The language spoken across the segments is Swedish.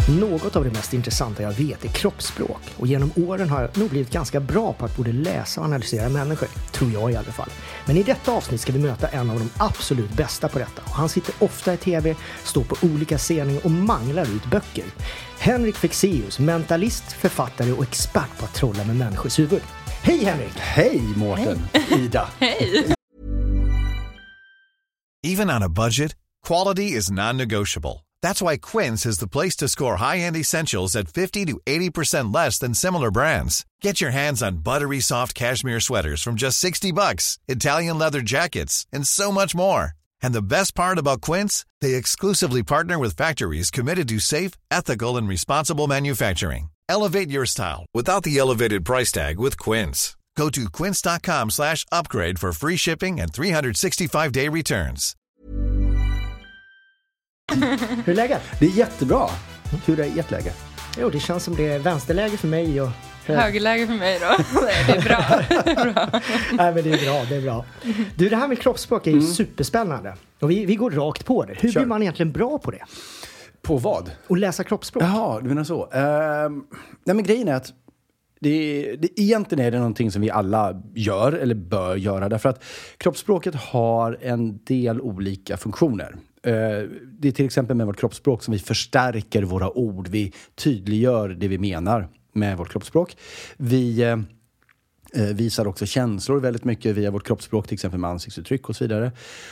Något av det mest intressanta jag vet är kroppsspråk, och genom åren har jag nog blivit ganska bra på att både läsa och analysera människor, tror jag i alla fall. Men i detta avsnitt ska vi möta en av de absolut bästa på detta, och han sitter ofta i tv, står på olika scener och manglar ut böcker. Henrik Fexeus, mentalist, författare och expert på att trolla med människors huvud. Hej Henrik! Hej Mårten! Ida! Hej! Even on a budget, quality is non-negotiable. That's why Quince is the place to score high-end essentials at 50 to 80% less than similar brands. Get your hands on buttery soft cashmere sweaters from just $60, Italian leather jackets, and so much more. And the best part about Quince, they exclusively partner with factories committed to safe, ethical, and responsible manufacturing. Elevate your style without the elevated price tag with Quince. Go to quince.com/upgrade for free shipping and 365-day returns. Hur är läget? Det är jättebra. Hur är ert läge? Jo, det känns som det är vänsterläge för mig och Högerläge för mig då. Det är bra. Nej, men det är bra. Du, det här med kroppsspråk är ju superspännande. Och vi går rakt på det. Hur Kör. blir man egentligen bra på det? På vad? Och läsa kroppsspråk? Jaha, du menar så. Nej, men grejen är att egentligen är det någonting som vi alla gör eller bör göra. Därför att kroppsspråket har en del olika funktioner. Det är till exempel med vårt kroppsspråk som vi förstärker våra ord. Vi tydliggör det vi menar med vårt kroppsspråk. Vi visar också känslor väldigt mycket via vårt kroppsspråk, till exempel med ansiktsuttryck och så vidare.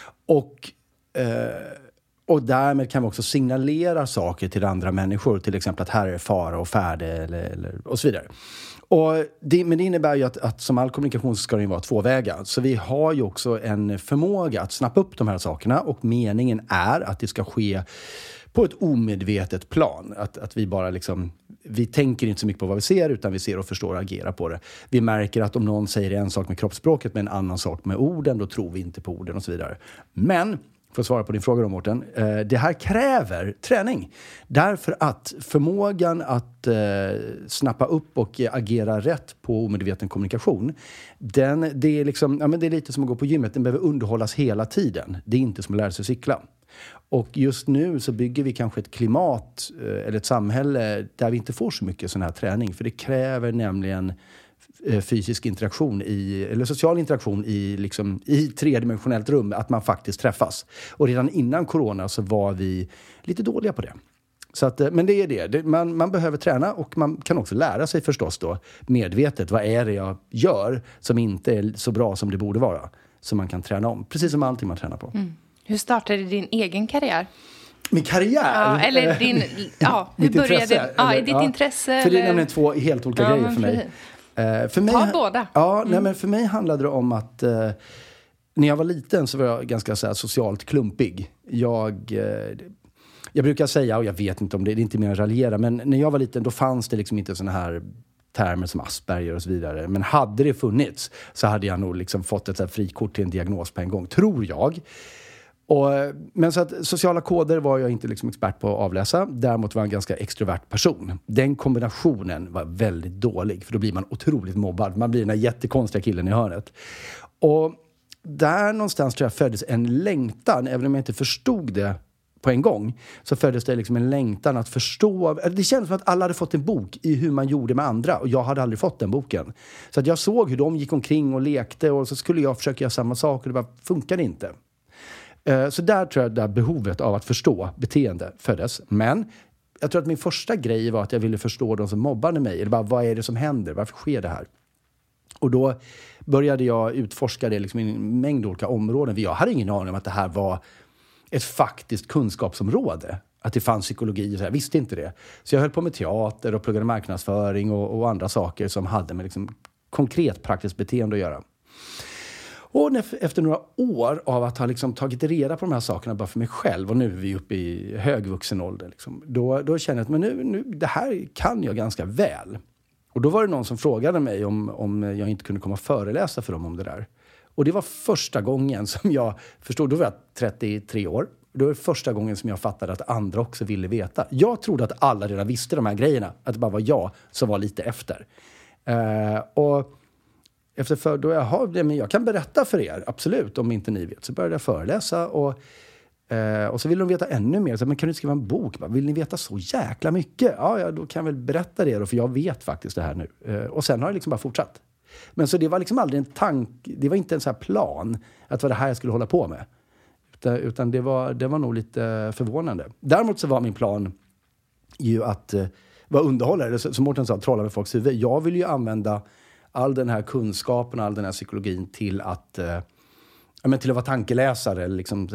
Och därmed kan vi också signalera saker till andra människor. Till exempel att här är fara och färde eller och så vidare. Men det innebär ju att som all kommunikation så ska det vara tvåvägar. Så vi har ju också en förmåga att snappa upp de här sakerna. Och meningen är att det ska ske på ett omedvetet plan. Att vi bara vi tänker inte så mycket på vad vi ser, utan vi ser och förstår och agerar på det. Vi märker att om någon säger en sak med kroppsspråket men en annan sak med orden, då tror vi inte på orden och så vidare. Men, för att svara på din fråga då, Mårten, det här kräver träning. Därför att förmågan att snappa upp och agera rätt på omedveten kommunikation, det är lite som att gå på gymmet. Den behöver underhållas hela tiden. Det är inte som att lära sig cykla. Och just nu så bygger vi kanske ett klimat eller ett samhälle där vi inte får så mycket sån här träning. För det kräver nämligen fysisk interaktion eller social interaktion i tredimensionellt rum, att man faktiskt träffas. Och redan innan corona så var vi lite dåliga på det. Så att, men det är det. Man behöver träna, och man kan också lära sig förstås då medvetet. Vad är det jag gör som inte är så bra som det borde vara? Så man kan träna om. Precis som allting man tränar på. Mm. Hur startade din egen karriär? Min karriär? Ja, eller hur började ditt intresse? För det är nämligen två helt olika grejer för mig. För mig. Ta båda. Ja, nej, men för mig handlade det om att när jag var liten så var jag ganska så här, socialt klumpig. Jag brukar säga, och jag vet inte om det är inte mer att raljera, men när jag var liten då fanns det inte såna här termer som Asperger och så vidare. Men hade det funnits så hade jag nog fått ett så här frikort till en diagnos på en gång, tror jag. Men så att sociala koder var jag inte expert på att avläsa. Däremot var jag en ganska extrovert person. Den kombinationen var väldigt dålig, för då blir man otroligt mobbad. Man blir den här jättekonstiga killen i hörnet. Och där någonstans tror jag föddes en längtan, även om jag inte förstod det på en gång, så föddes det en längtan att förstå. Det kändes som att alla hade fått en bok i hur man gjorde med andra, och jag hade aldrig fått den boken. Så att jag såg hur de gick omkring och lekte, och så skulle jag försöka göra samma sak, och det bara funkade inte. Så där tror jag det behovet av att förstå beteende föddes. Men jag tror att min första grej var att jag ville förstå de som mobbade mig. Eller bara, vad är det som händer? Varför sker det här? Och då började jag utforska det i en mängd olika områden. Jag hade ingen aning om att det här var ett faktiskt kunskapsområde. Att det fanns psykologi och så. Jag visste inte det. Så jag höll på med teater och pluggade marknadsföring och andra saker som hade med konkret praktiskt beteende att göra. Och efter några år av att ha tagit reda på de här sakerna bara för mig själv, och nu är vi uppe i högvuxen ålder, då känner jag att men nu, det här kan jag ganska väl. Och då var det någon som frågade mig om jag inte kunde komma och föreläsa för dem om det där. Och det var första gången som jag förstod, då var jag 33 år. Då var det första gången som jag fattade att andra också ville veta. Jag trodde att alla redan visste de här grejerna, att det bara var jag som var lite efter. Men jag kan berätta för er, absolut, om inte ni vet. Så började jag föreläsa, och Och så vill de veta ännu mer. Så, men kan du skriva en bok? Vill ni veta så jäkla mycket? Ja, då kan jag väl berätta det då, för jag vet faktiskt det här nu. Och sen har det liksom bara fortsatt. Men så det var liksom aldrig en tanke, det var inte en så här plan att det var det här jag skulle hålla på med. Utan det var nog lite förvånande. Däremot så var min plan ju att vara underhållare. Som Mårten sa, trolla med folks huvud. Jag vill ju använda all den här kunskapen, all den här psykologin till att vara tankeläsare. Eller liksom,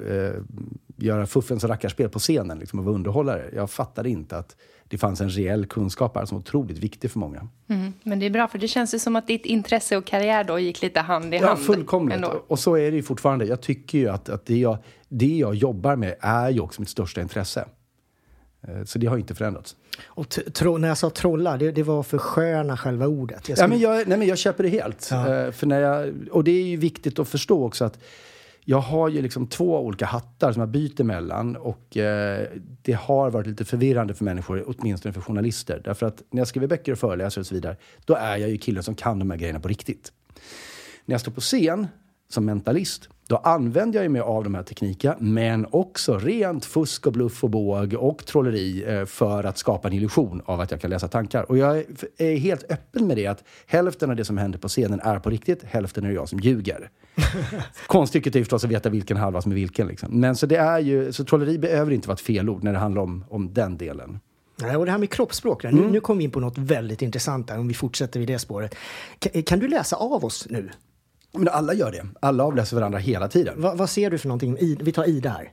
göra fuffens och rackarspel på scenen. Liksom, och vara underhållare. Jag fattade inte att det fanns en reell kunskap här som var otroligt viktig för många. Men det är bra, för det känns ju som att ditt intresse och karriär då gick lite hand i hand. Ja, fullkomligt. Ändå. Och så är det ju fortfarande. Jag tycker ju att det jag jobbar med är ju också mitt största intresse. Så det har inte förändrats. Och när jag sa trolla, det var för sköna själva ordet. Jag köper det helt. Ja. Och det är ju viktigt att förstå också att jag har ju liksom 2 olika hattar som jag byter mellan. Och det har varit lite förvirrande för människor, åtminstone för journalister. Därför att när jag skriver böcker och föreläser och så vidare, då är jag ju killen som kan de här grejerna på riktigt. När jag står på scen som mentalist, då använder jag ju mig av de här teknikerna, men också rent fusk och bluff och båg och trolleri för att skapa en illusion av att jag kan läsa tankar. Och jag är helt öppen med det, att hälften av det som händer på scenen är på riktigt, hälften är jag som ljuger. Konststycket är förstås att veta vilken halva som är vilken. Liksom. Men så det är ju, så trolleri behöver inte vara ett felord när det handlar om den delen. Nej, och det här med kroppsspråk, nu kommer vi in på något väldigt intressant där, om vi fortsätter vid det spåret. Kan du läsa av oss nu? Men alla gör det. Alla avläser varandra hela tiden. Vad ser du för någonting? Vi tar Ida här.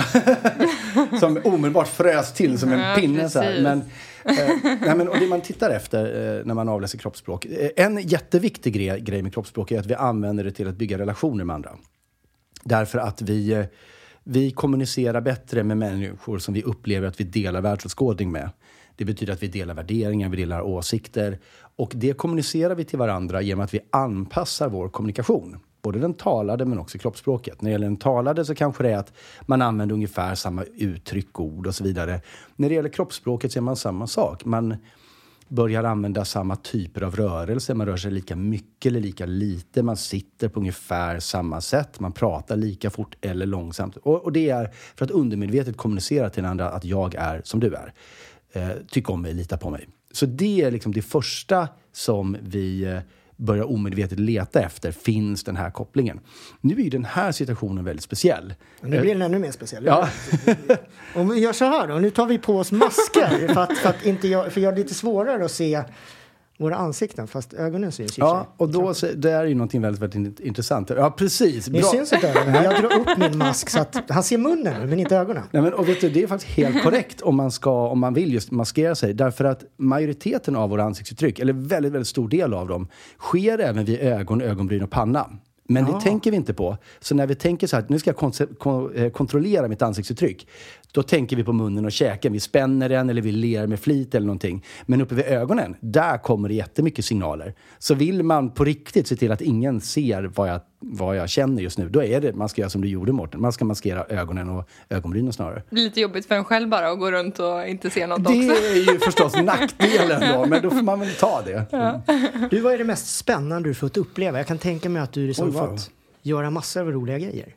Som omedelbart frös till som en pinne. Så här. Men, och det man tittar efter när man avläser kroppsspråk. En jätteviktig grej med kroppsspråk är att vi använder det till att bygga relationer med andra. Därför att vi kommunicerar bättre med människor som vi upplever att vi delar världsåskådning med. Det betyder att vi delar värderingar, vi delar åsikter. Och det kommunicerar vi till varandra genom att vi anpassar vår kommunikation. Både den talade men också kroppsspråket. När det gäller den talade så kanske det är att man använder ungefär samma uttryck, ord och så vidare. När det gäller kroppsspråket så är man samma sak. Man börjar använda samma typer av rörelser. Man rör sig lika mycket eller lika lite. Man sitter på ungefär samma sätt. Man pratar lika fort eller långsamt. Och det är för att undermedvetet kommunicera till den andra att jag är som du är. Tyck om mig, lita på mig. Så det är liksom det första som vi börjar omedvetet leta efter. Finns den här kopplingen? Nu är ju den här situationen väldigt speciell. Nu blir den ännu mer speciell. Ja. Om vi gör så här då. Nu tar vi på oss masker för att inte göra det lite svårare att se våra ansikten, fast ögonen syns. Ja, och då det är ju någonting väldigt, väldigt intressant. Ja, precis. Det syns inte ögonen. Jag drar upp min mask så att han ser munnen nu, men inte ögonen. Nej, men, och vet du, det är faktiskt helt korrekt om man vill just maskera sig. Därför att majoriteten av våra ansiktsuttryck, eller väldigt, väldigt stor del av dem, sker även vid ögon, ögonbryn och panna. Men det tänker vi inte på. Så när vi tänker så här, nu ska jag kontrollera mitt ansiktsuttryck. Då tänker vi på munnen och käken. Vi spänner den eller vi ler med flit eller någonting. Men uppe vid ögonen, där kommer det jättemycket signaler. Så vill man på riktigt se till att ingen ser vad jag känner just nu, då är det, man ska göra som du gjorde, Mårten. Man ska maskera ögonen och ögonbrynen snarare. Det är lite jobbigt för en själv bara att gå runt och inte se något det också. Det är ju förstås nackdelen då, men då får man väl ta det. Ja. Du, vad är det mest spännande du fått uppleva? Jag kan tänka mig att du liksom fått göra massor av roliga grejer.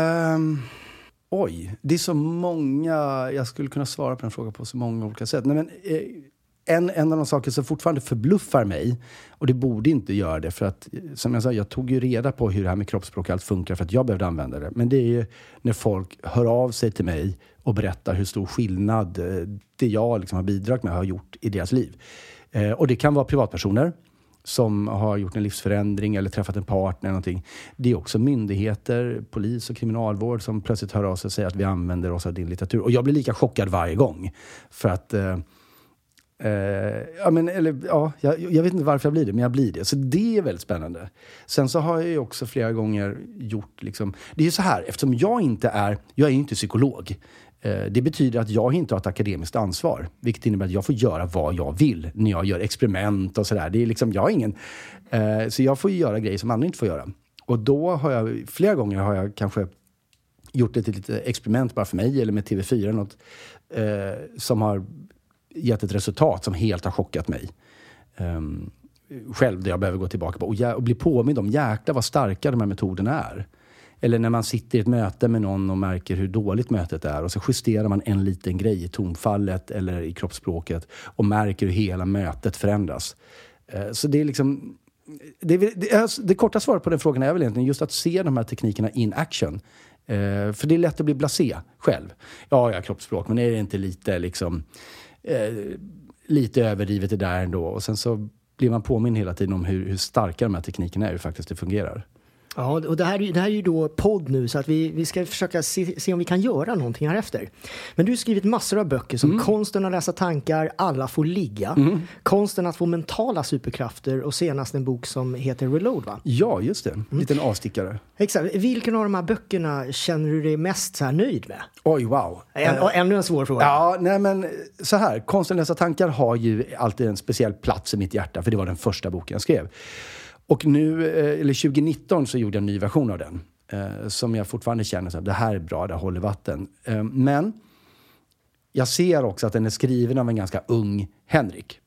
Det är så många, jag skulle kunna svara på den frågan på så många olika sätt. Nej, men, en av de saker som fortfarande förbluffar mig, och det borde inte göra det, för att som jag sa, jag tog ju reda på hur det här med kroppsspråk och allt funkar för att jag behövde använda det. Men det är ju när folk hör av sig till mig och berättar hur stor skillnad det jag liksom har bidragit med har gjort i deras liv. Och det kan vara privatpersoner som har gjort en livsförändring eller träffat en partner eller någonting. Det är också myndigheter, polis och kriminalvård som plötsligt hör av sig och säger att vi använder oss av din litteratur. Och jag blir lika chockad varje gång. För att jag vet inte varför jag blir det, men jag blir det. Så det är väldigt spännande. Sen så har jag ju också flera gånger gjort liksom, det är ju så här, eftersom jag är inte psykolog. Det betyder att jag inte har ett akademiskt ansvar, vilket innebär att jag får göra vad jag vill när jag gör experiment och sådär. Det är liksom, jag har ingen, så jag får göra grejer som andra inte får göra. Och då har jag, flera gånger har jag kanske gjort ett litet experiment bara för mig eller med TV4 eller något, som har gett ett resultat som helt har chockat mig. Själv, där jag behöver gå tillbaka på och bli påmind om jäkla vad starka de här metoderna är. Eller när man sitter i ett möte med någon och märker hur dåligt mötet är och så justerar man en liten grej i tonfallet eller i kroppsspråket och märker hur hela mötet förändras. Så det är liksom... Det korta svaret på den frågan är väl egentligen just att se de här teknikerna in action. För det är lätt att bli blasé själv. Ja, jag har kroppsspråk, men är det inte lite liksom... lite överdrivet det där ändå. Och sen så blir man påminn hela tiden om hur starka de här teknikerna är, hur faktiskt det fungerar. Ja, och det här är ju då podd nu, så att vi ska försöka se om vi kan göra någonting här efter. Men du har skrivit massor av böcker som Konsten att läsa tankar, Alla får ligga, Konsten att få mentala superkrafter och senast en bok som heter Reload, va? Ja, just det. Liten avstickare. Exakt. Vilken av de här böckerna känner du dig mest så här nöjd med? Oj, wow. Ännu en svår fråga. Ja, nej men så här. Konsten att läsa tankar har ju alltid en speciell plats i mitt hjärta, för det var den första boken jag skrev. Och nu, eller 2019, så gjorde jag en ny version av den. Som jag fortfarande känner så här, det här är bra, det håller vatten. Men jag ser också att den är skriven av en ganska ung Henrik.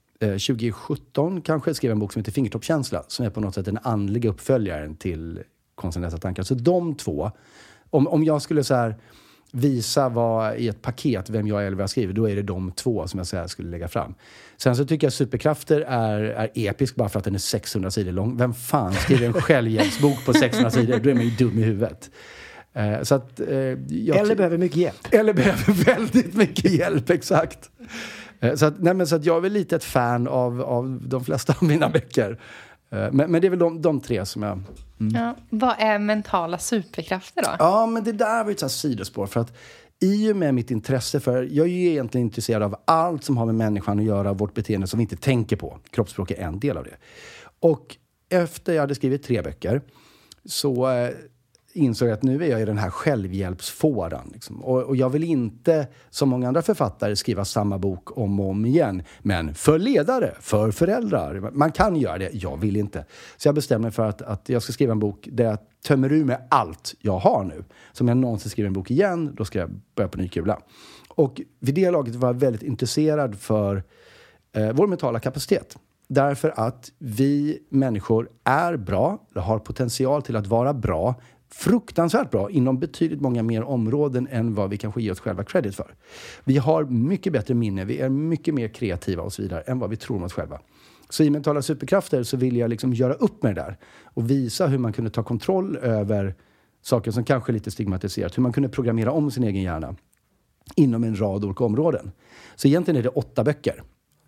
2017 kanske skrev en bok som heter Fingertoppskänsla, som är på något sätt den andliga uppföljaren till Konsten att läsa tankar. Så de två, om jag skulle så här visa vad i ett paket vem jag är eller vad jag skriver, då är det de två som jag så här skulle lägga fram. Sen så tycker jag Superkrafter är episk bara för att den är 600 sidor lång. Vem fan skriver en självhjälpsbok på 600 sidor? Då är man ju dum i huvudet. Så att, eller behöver mycket hjälp. Eller behöver väldigt mycket hjälp, exakt. Så att jag är väl lite ett fan av de flesta av mina böcker. Men det är väl de tre som jag... Ja, vad är mentala superkrafter då? Ja, men det där var ett sånt sidospår. För att i och med mitt intresse för... Jag är ju egentligen intresserad av allt som har med människan att göra, vårt beteende som vi inte tänker på. Kroppsspråk är en del av det. Och efter jag hade skrivit 3 böcker så insåg jag att nu är jag i den här självhjälpsfåran. Liksom. Och jag vill inte, som många andra författare, skriva samma bok om och om igen. Men för ledare, för föräldrar. Man kan göra det, jag vill inte. Så jag bestämde mig för att jag ska skriva en bok där jag tömmer ur med allt jag har nu. Så om jag någonsin skriver en bok igen, då ska jag börja på ny kula. Och vid det laget var jag väldigt intresserad för vår mentala kapacitet. Därför att vi människor är bra, har potential till att vara bra, fruktansvärt bra inom betydligt många mer områden än vad vi kanske ger oss själva credit för. Vi har mycket bättre minne, vi är mycket mer kreativa och så vidare än vad vi tror om oss själva. Så i mentala superkrafter så vill jag liksom göra upp med det där och visa hur man kunde ta kontroll över saker som kanske är lite stigmatiserat, hur man kunde programmera om sin egen hjärna inom en rad olika områden. Så egentligen är det 8 böcker.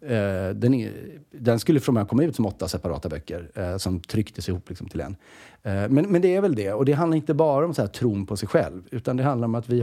Den skulle från början komma ut som 8 separata böcker som trycktes ihop liksom till en. Men det är väl det. Och det handlar inte bara om så här tron på sig själv, utan det handlar om att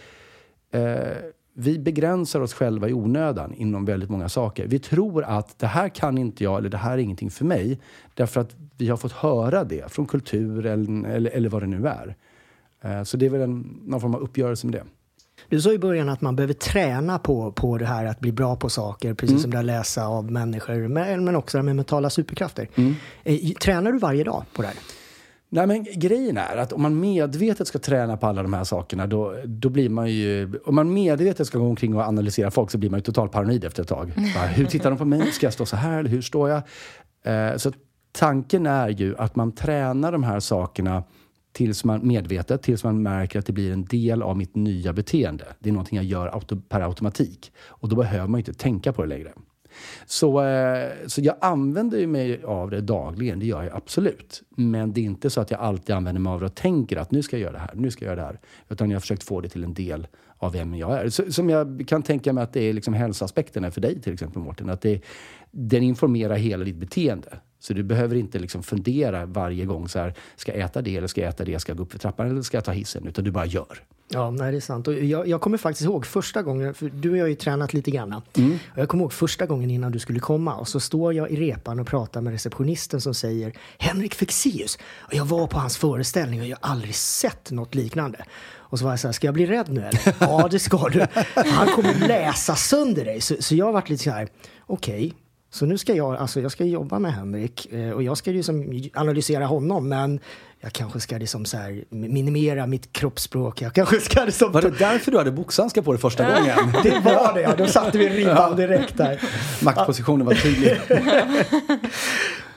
vi begränsar oss själva i onödan inom väldigt många saker. Vi tror att det här kan inte jag, eller det här är ingenting för mig, därför att vi har fått höra det från kultur eller vad det nu är. Så det är väl någon form av uppgörelse med det. Du sa i början att man behöver träna på det här att bli bra på saker, precis som det att läsa av människor, men också med mentala superkrafter. Tränar du varje dag på det här? Nej, men grejen är att om man medvetet ska träna på alla de här sakerna, då blir man ju... Om man medvetet ska gå omkring och analysera folk så blir man ju totalt paranoid efter ett tag. Hur tittar de på mig? Ska jag stå så här? Eller hur står jag? Så tanken är ju att man tränar de här sakerna tills man märker att det blir en del av mitt nya beteende. Det är någonting jag gör per automatik. Och då behöver man ju inte tänka på det längre. Så jag använder ju mig av det dagligen, det gör jag absolut. Men det är inte så att jag alltid använder mig av det och tänker att nu ska jag göra det här, nu ska jag göra det här. Utan jag har försökt få det till en del av vem jag är. Som jag kan tänka mig att det är liksom hälsoaspekterna för dig till exempel, Mårten. Att den informerar hela ditt beteende. Så du behöver inte liksom fundera varje gång så här, ska jag äta det eller ska jag äta det, ska jag gå upp för trappan eller ska jag ta hissen, utan du bara gör. Ja, nej, det är sant. Och jag kommer faktiskt ihåg första gången, för du och jag har ju tränat lite grann. Och jag kommer ihåg första gången innan du skulle komma, och så står jag i repan och pratar med receptionisten som säger Henrik Fexeus. Och jag var på hans föreställning och jag har aldrig sett något liknande. Och så var jag så här, ska jag bli rädd nu eller? Ja, det ska du. Han kommer läsa sönder dig. Så jag har varit lite så här, okej. Så nu ska jag ska jobba med Henrik och jag ska ju som analysera honom, men jag kanske ska liksom så här minimera mitt kroppsspråk. Jag kanske ska liksom... Var det därför du hade boxhandskar på det första gången? Det var det, ja. Då satte vi ribban direkt där. Maktpositionen var tydlig.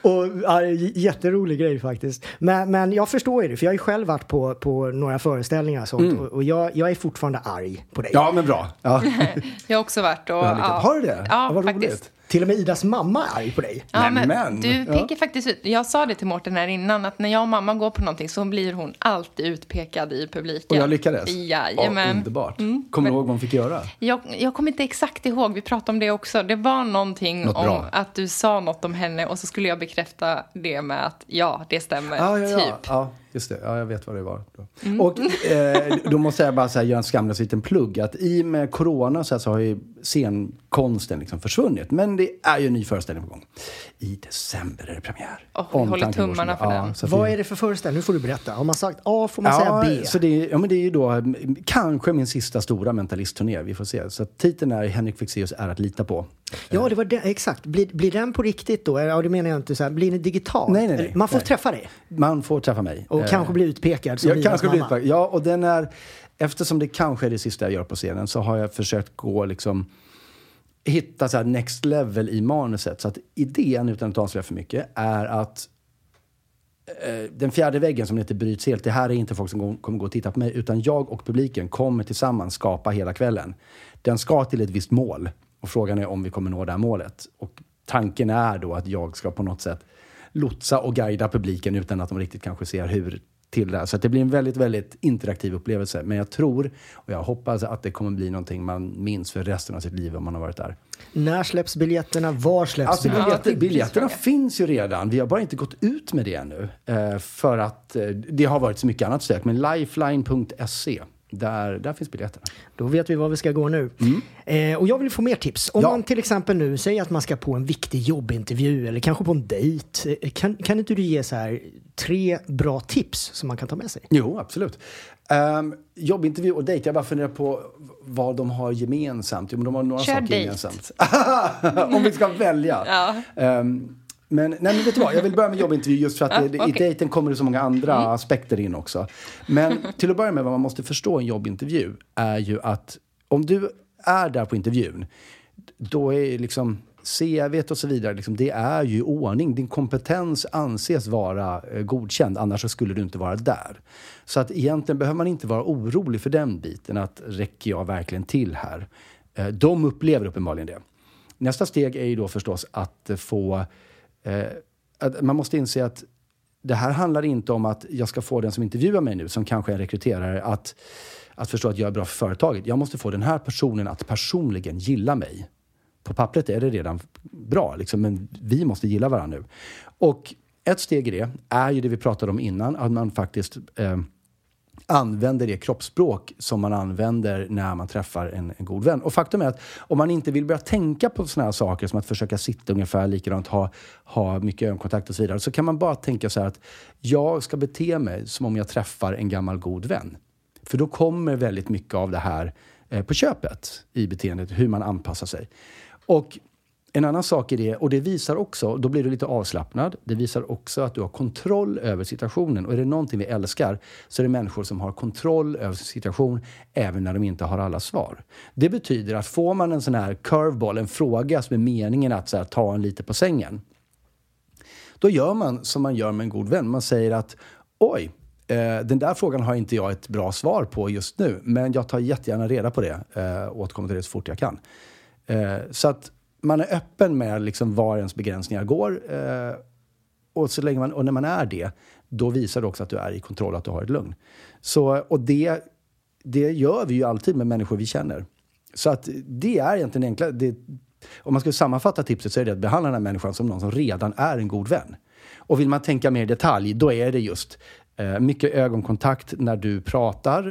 Och jätterolig grej faktiskt. Men jag förstår ju det, för jag har ju själv varit på några föreställningar och sånt, och jag är fortfarande arg på dig. Ja, men bra. Ja. Jag har också varit. Har du det? Ja, vad faktiskt. roligt. Till och med Idas mamma är arg på dig. Ja, men du pekar faktiskt ut. Jag sa det till Mårten här innan, att när jag och mamma går på någonting så blir hon alltid utpekad i publiken. Och jag lyckades? Jajamän. Underbart. Kommer du ihåg vad hon fick göra? Jag kommer inte exakt ihåg, vi pratade om det också. Det var någonting om att du sa något om henne, och så skulle jag bekräfta det med att det stämmer, typ. Ja, just det. Ja, jag vet vad det var. Och då måste jag bara göra en skamlös liten plugg. Att i och med corona så har ju scenkonsten liksom försvunnit. Men det är ju en ny föreställning på gång. I december är det premiär. Vi håller tummarna för den. Vad är det för föreställning? Nu får du berätta. Har man sagt A får man säga B. Så men det är ju då kanske min sista stora mentalistturné. Vi får se. Så titeln är Henrik Fexeus är att lita på. Ja, det var det, exakt. Blir den på riktigt då? Ja, det menar jag inte så här. Blir den digital? Nej. Man får träffa dig. Man får träffa mig. Och kanske bli utpekad som Idas mamma. Ja, och den är... Eftersom det kanske är det sista jag gör på scenen, så har jag försökt gå hitta så här next level i manuset. Så att idén, utan att avslöja för mycket, är att den fjärde väggen som inte bryts helt, det här är inte folk som kommer gå och titta på mig, utan jag och publiken kommer tillsammans skapa hela kvällen. Den ska till ett visst mål, och frågan är om vi kommer nå det här målet. Och tanken är då att jag ska på något sätt lotsa och guida publiken utan att de riktigt kanske ser hur till det här. Så att det blir en väldigt, väldigt interaktiv upplevelse. Men jag tror, och jag hoppas att det kommer bli någonting man minns för resten av sitt liv om man har varit där. När släpps biljetterna? Var släpps biljetterna finns ju redan. Vi har bara inte gått ut med det ännu. För att det har varit så mycket annat stök. Men lifeline.se, där finns biljetterna. Då vet vi var vi ska gå nu. Och jag vill få mer tips. Om man till exempel nu säger att man ska på en viktig jobbintervju eller kanske på en dejt. Kan inte du ge så här 3 bra tips som man kan ta med sig? Jo, absolut. Jobbintervju och dejt. Jag bara funderar på vad de har gemensamt. Jo, men de har några saker gemensamt. Om vi ska välja. Men vet du vad, jag vill börja med jobbintervju just för att i dejten kommer det så många andra aspekter in också. Men till att börja med, vad man måste förstå i en jobbintervju är ju att om du är där på intervjun, då är liksom CV:t och så vidare, det är ju ordning. Din kompetens anses vara godkänd, annars så skulle du inte vara där. Så att egentligen behöver man inte vara orolig för den biten, att räcker jag verkligen till här? De upplever uppenbarligen det. Nästa steg är ju då förstås att få... att man måste inse att det här handlar inte om att jag ska få den som intervjuar mig nu, som kanske är en rekryterare, att förstå att jag är bra för företaget. Jag måste få den här personen att personligen gilla mig. På pappret är det redan bra, men vi måste gilla varandra nu. Och ett steg i det är ju det vi pratade om innan, att man faktiskt använder det kroppsspråk som man använder när man träffar en god vän. Och faktum är att om man inte vill börja tänka på såna här saker som att försöka sitta ungefär likadant, ha mycket ögonkontakt och så vidare, så kan man bara tänka så här att jag ska bete mig som om jag träffar en gammal god vän. För då kommer väldigt mycket av det här på köpet i beteendet, hur man anpassar sig. Och en annan sak är det, och det visar också, då blir du lite avslappnad, det visar också att du har kontroll över situationen. Och är det någonting vi älskar, så är det människor som har kontroll över sin situation även när de inte har alla svar. Det betyder att får man en sån här curveball, en fråga som är meningen att så här, ta en lite på sängen, då gör man som man gör med en god vän. Man säger att oj, den där frågan har inte jag ett bra svar på just nu, men jag tar jättegärna reda på det och återkommer till det så fort jag kan. Så att man är öppen med var ens begränsningar går, och så länge och när man är det, då visar det också att du är i kontroll, att du har ett lugn. Så, och det gör vi ju alltid med människor vi känner. Så att det är egentligen enkla. Om man ska sammanfatta tipset, så är det att behandla den här människan som någon som redan är en god vän. Och vill man tänka mer i detalj, då är det just mycket ögonkontakt när du pratar.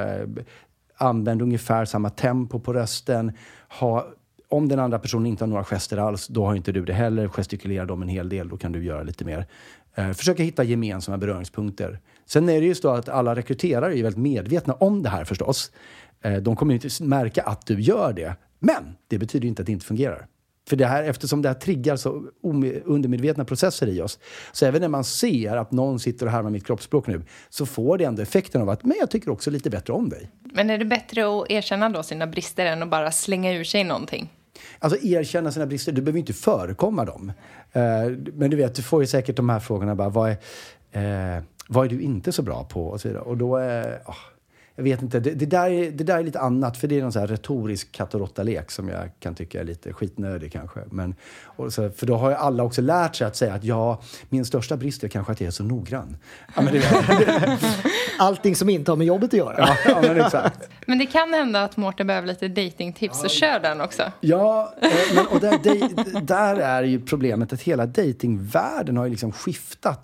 Använd ungefär samma tempo på rösten. Om den andra personen inte har några gester alls, då har inte du det heller. Gestikulerar dem en hel del, då kan du göra lite mer. Försöka hitta gemensamma beröringspunkter. Sen är det ju så att alla rekryterare är väldigt medvetna om det här förstås. De kommer inte märka att du gör det. Men det betyder inte att det inte fungerar. För det här, eftersom det här triggar så undermedvetna processer i oss. Så även när man ser att någon sitter och härmar mitt kroppsspråk nu, så får det ändå effekten av att, men jag tycker också lite bättre om dig. Men är det bättre att erkänna då sina brister än att bara slänga ur sig någonting? Alltså erkänna sina brister, du behöver inte förekomma dem. Men du vet, du får ju säkert de här frågorna bara, vad är du inte så bra på? Och så vidare. Och då jag vet inte, det där är lite annat, för det är någon så här retorisk katt och råtta-lek som jag kan tycka är lite skitnödig kanske. För då har ju alla också lärt sig att säga att min största brist är kanske att jag är så noggrann. Ja, men allting som inte har med jobbet att göra. Ja, men exakt. Men det kan hända att Mårten behöver lite datingtips, så kör den också. Ja, och där är ju problemet att hela datingvärlden har ju liksom skiftat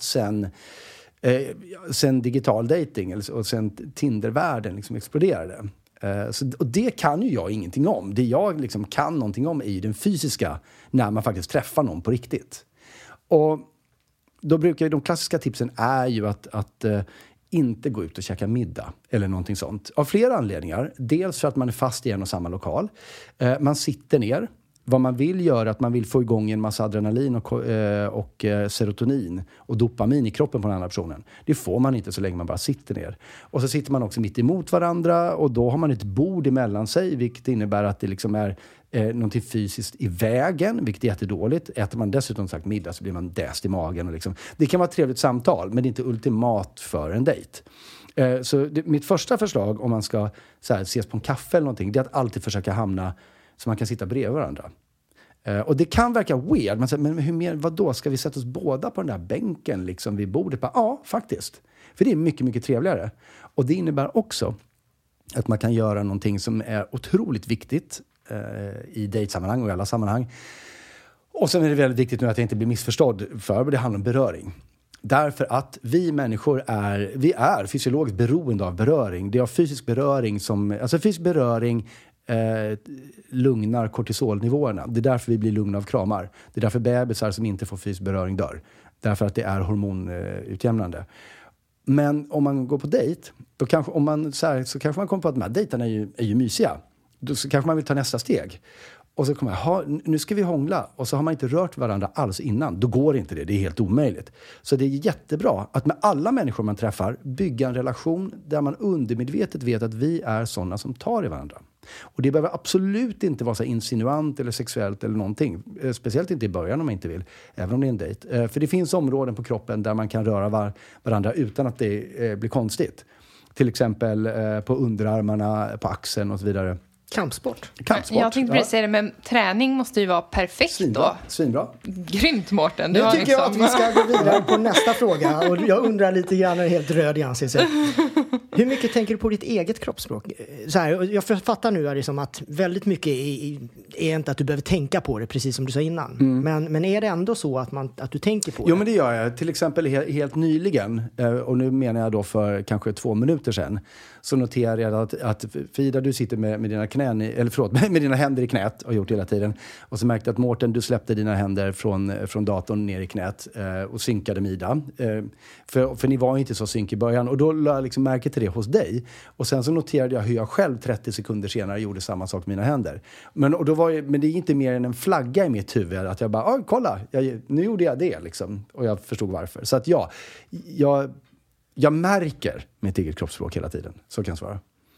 sen digital dating och sen Tindervärlden liksom exploderade. Och det kan ju jag ingenting om. Det jag liksom kan någonting om är ju den fysiska, när man faktiskt träffar någon på riktigt. Och då brukar de klassiska tipsen är ju att inte gå ut och käka middag eller någonting sånt. Av flera anledningar. Dels för att man är fast i en och samma lokal. Man sitter ner. Vad man vill göra är att man vill få igång en massa adrenalin och serotonin och dopamin i kroppen på den andra personen. Det får man inte så länge man bara sitter ner. Och så sitter man också mitt emot varandra, och då har man ett bord emellan sig, vilket innebär att det liksom är någonting fysiskt i vägen, vilket är jättedåligt. Äter man dessutom sagt middag så blir man däst i magen. Och liksom. Det kan vara ett trevligt samtal, men det är inte ultimat för en dejt. Mitt första förslag, om man ska ses på en kaffe eller någonting, det är att alltid försöka hamna så man kan sitta bredvid varandra. Och det kan verka weird. Man säger, men hur mer, vadå? Ska vi sätta oss båda på den där bänken liksom vid bordet? Ja, faktiskt. För det är mycket, mycket trevligare. Och det innebär också att man kan göra någonting som är otroligt viktigt i dejtsammanhang och i alla sammanhang. Och sen är det väldigt viktigt nu att jag inte blir missförstådd för det handlar om beröring. Därför att vi människor är fysiologiskt beroende av beröring. Det är av fysisk beröring fysisk beröring lugnar kortisolnivåerna. Det är därför vi blir lugna av kramar. Det är därför bebisar som inte får fysisk beröring dör. Därför att det är hormonutjämnande. Men om man går på dejt, då kanske, så kanske man kommer på att de här dejterna är ju mysiga. Då så kanske man vill ta nästa steg. Och så kommer nu ska vi hångla. Och så har man inte rört varandra alls innan. Då går inte det. Det är helt omöjligt. Så det är jättebra att med alla människor man träffar bygga en relation där man undermedvetet vet att vi är sådana som tar i varandra. Och det behöver absolut inte vara så insinuant eller sexuellt eller någonting. Speciellt inte i början om man inte vill. Även om det är en dejt. För det finns områden på kroppen där man kan röra varandra utan att det blir konstigt. Till exempel på underarmarna, på axeln och så vidare. Kampsport. Jag tänkte precis säga det, men träning måste ju vara perfekt då. Svinbra. Grymt, Mårten. Nu tycker jag att vi ska gå vidare på nästa fråga. Och jag undrar lite grann, är helt röd i ansiktet. Hur mycket tänker du på ditt eget kroppsspråk? Så här, jag fattar nu är det som att väldigt mycket är inte att du behöver tänka på det, precis som du sa innan. Men är det ändå så att du tänker på det? Jo, men det gör jag. Till exempel helt nyligen, och nu menar jag då för kanske 2 minuter sedan, så noterar jag att Frida, du sitter med dina knän med dina händer i knät och gjort hela tiden. Och så märkte jag att Mårten, du släppte dina händer från datorn ner i knät och synkade Mida. För ni var inte så synk i början. Och då lade jag liksom märke till det hos dig. Och sen så noterade jag hur jag själv 30 sekunder senare gjorde samma sak med mina händer. Men det är inte mer än en flagga i mitt huvud. Att jag bara, kolla, nu gjorde jag det liksom. Och jag förstod varför. Så att jag märker mitt eget kroppsspråk hela tiden. Så kan jag svara.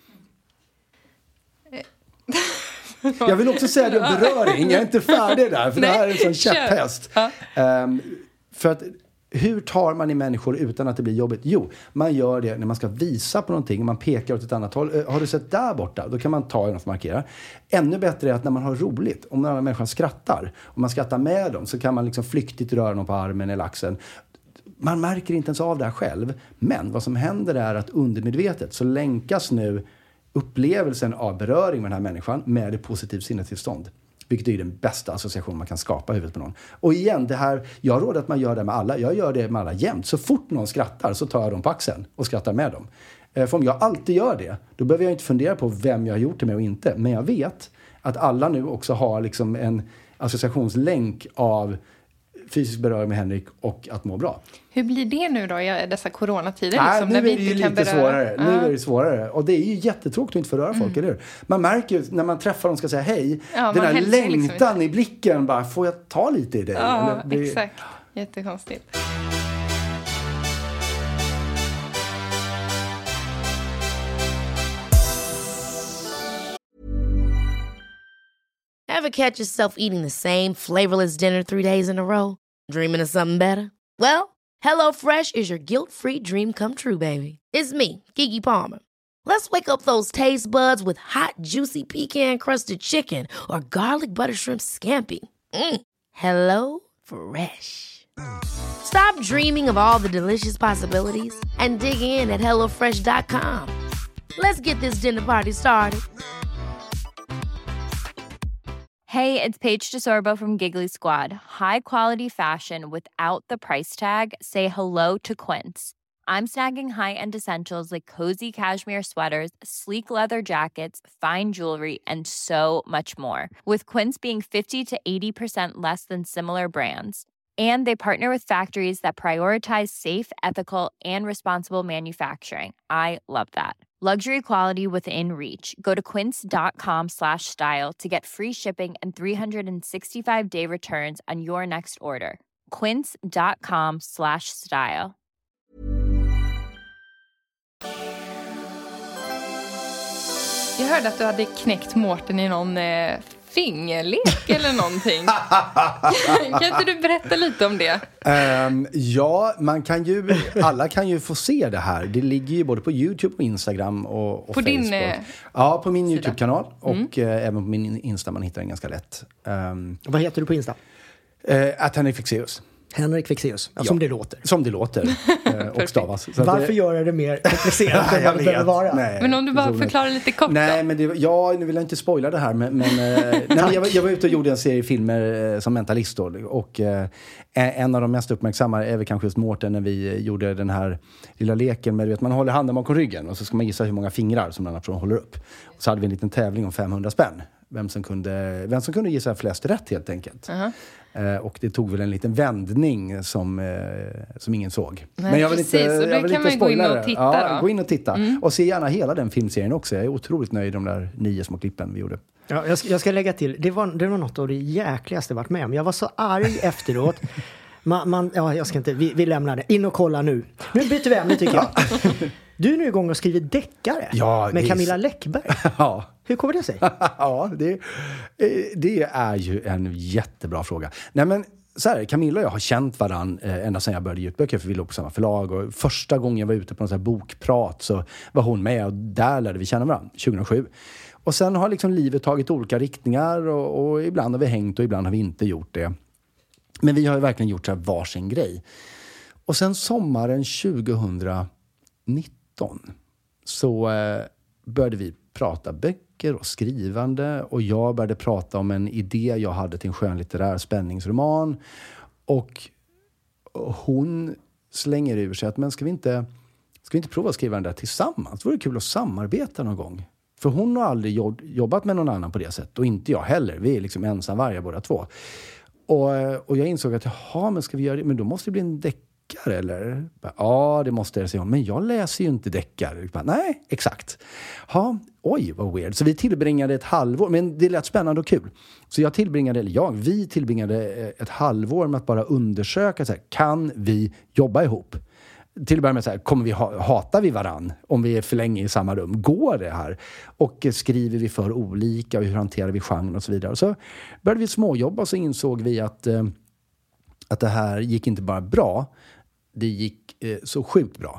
Jag vill också säga det om beröring. Jag är inte färdig där. För det här är en sån käpphäst. För att hur tar man i människor utan att det blir jobbigt? Jo, man gör det när man ska visa på någonting. Man pekar åt ett annat håll. Har du sett där borta? Då kan man ta en och markera. Ännu bättre är att när man har roligt. Om några människor skrattar. Om man skrattar med dem. Så kan man liksom flyktigt röra dem på armen eller axeln. Man märker inte ens av det här själv. Men vad som händer är att undermedvetet så länkas nu upplevelsen av beröring med den här människan med ett positivt sinnestillstånd. Vilket är den bästa association man kan skapa i huvudet på någon. Och igen, det här, jag råder att man gör det med alla. Jag gör det med alla jämt. Så fort någon skrattar så tar jag dem på axeln och skrattar med dem. För om jag alltid gör det, då behöver jag inte fundera på vem jag har gjort det med och inte. Men jag vet att alla nu också har liksom en associationslänk av fysisk beröring med Henrik och att må bra. Hur blir det nu då i dessa coronatider? Nu är det ju lite svårare. Nu är det svårare. Och det är ju jättetråkigt att inte få röra folk, eller hur? Man märker ju när man träffar dem ska säga hej. Ja, den här längtan liksom i blicken. Bara, får jag ta lite i dig? Ja, exakt. Jättekonstigt. Ever catch yourself eating the same flavorless dinner 3 days in a row? Dreaming of something better? Well, HelloFresh is your guilt-free dream come true, baby. It's me, Keke Palmer. Let's wake up those taste buds with hot, juicy pecan-crusted chicken or garlic butter shrimp scampi. Hello Fresh. Stop dreaming of all the delicious possibilities and dig in at HelloFresh.com. Let's get this dinner party started. Hey, it's Paige DeSorbo from Giggly Squad. High quality fashion without the price tag. Say hello to Quince. I'm snagging high-end essentials like cozy cashmere sweaters, sleek leather jackets, fine jewelry, and so much more. With Quince being 50 to 80% less than similar brands. And they partner with factories that prioritize safe, ethical, and responsible manufacturing. I love that. Luxury quality within reach. Go to quince.com/style to get free shipping and 365-day returns on your next order. Quince.com/style. Jag hörde att du hade knäckt Mårten i någon fingerlek eller någonting. Kan inte du berätta lite om det? Ja, alla kan ju få se det här. Det ligger ju både på YouTube och Instagram och på Facebook. Ja, på min YouTube-kanal och även på min Insta. Man hittar den ganska lätt. Vad heter du på Insta? Att Henrik Fexeus. Henrik Fexeus, ja, som det låter. Som det låter och stavas. Så varför göra det mer komplicerat än vad det behöver vara? Nej, men om du bara förklarar lite kort nej, då. Men nu vill jag inte spoila det här. Men jag var ute och gjorde en serie filmer som mentalist då, och en av de mest uppmärksamma är väl kanske just Mårten när vi gjorde den här lilla leken med, man håller handen bakom ryggen och så ska man gissa hur många fingrar som den här personen håller upp. Och så hade vi en liten tävling om 500 spänn. Vem som kunde gissa flest rätt helt enkelt. Och det tog väl en liten vändning som ingen såg. Nej, men jag vill precis, inte, så då kan man gå in och titta. Ja, gå in och titta. Och se gärna hela den filmserien också. Jag är otroligt nöjd med de där 9 små klippen vi gjorde. Ja, jag ska lägga till, det var något av det jäkligaste jag varit med om. Jag var så arg efteråt. Jag ska inte, vi lämnar det. In och kolla nu. Nu byter vi ämne tycker jag. Du är nu igång och skriver deckare med Camilla Läckberg. Ja. Hur kommer det sig? Ja, det är ju en jättebra fråga. Nej, men så här, Camilla och jag har känt varann ända sedan jag började ge ut böcker, för vi låg på samma förlag. Och första gången jag var ute på någon sån här bokprat så var hon med och där lärde vi känna varandra, 2007. Och sen har liksom livet tagit olika riktningar och ibland har vi hängt och ibland har vi inte gjort det. Men vi har ju verkligen gjort så här varsin grej. Och sen sommaren 2019 så började vi prata böcker och skrivande, och jag började prata om en idé jag hade till en skönlitterär spänningsroman, och hon slänger ur sig att men ska vi inte prova att skriva den där tillsammans? Det vore kul att samarbeta någon gång. För hon har aldrig jobbat med någon annan på det sättet, och inte jag heller. Vi är liksom ensamvargar båda två. Och jag insåg att men ska vi göra det? Men då måste det bli en deckare, eller? Ja, det måste jag säga. Men jag läser ju inte deckare. Nej, exakt. Oj, vad weird. Så vi tillbringade ett halvår, men det lät spännande och kul. Så vi tillbringade ett halvår med att bara undersöka så här, kan vi jobba ihop? Till att börja med så här, hatar vi varann om vi är för länge i samma rum? Går det här? Och skriver vi för olika, och hur hanterar vi genren och så vidare. Och så började vi småjobba, och så insåg vi att det här gick inte bara bra, det gick så sjukt bra.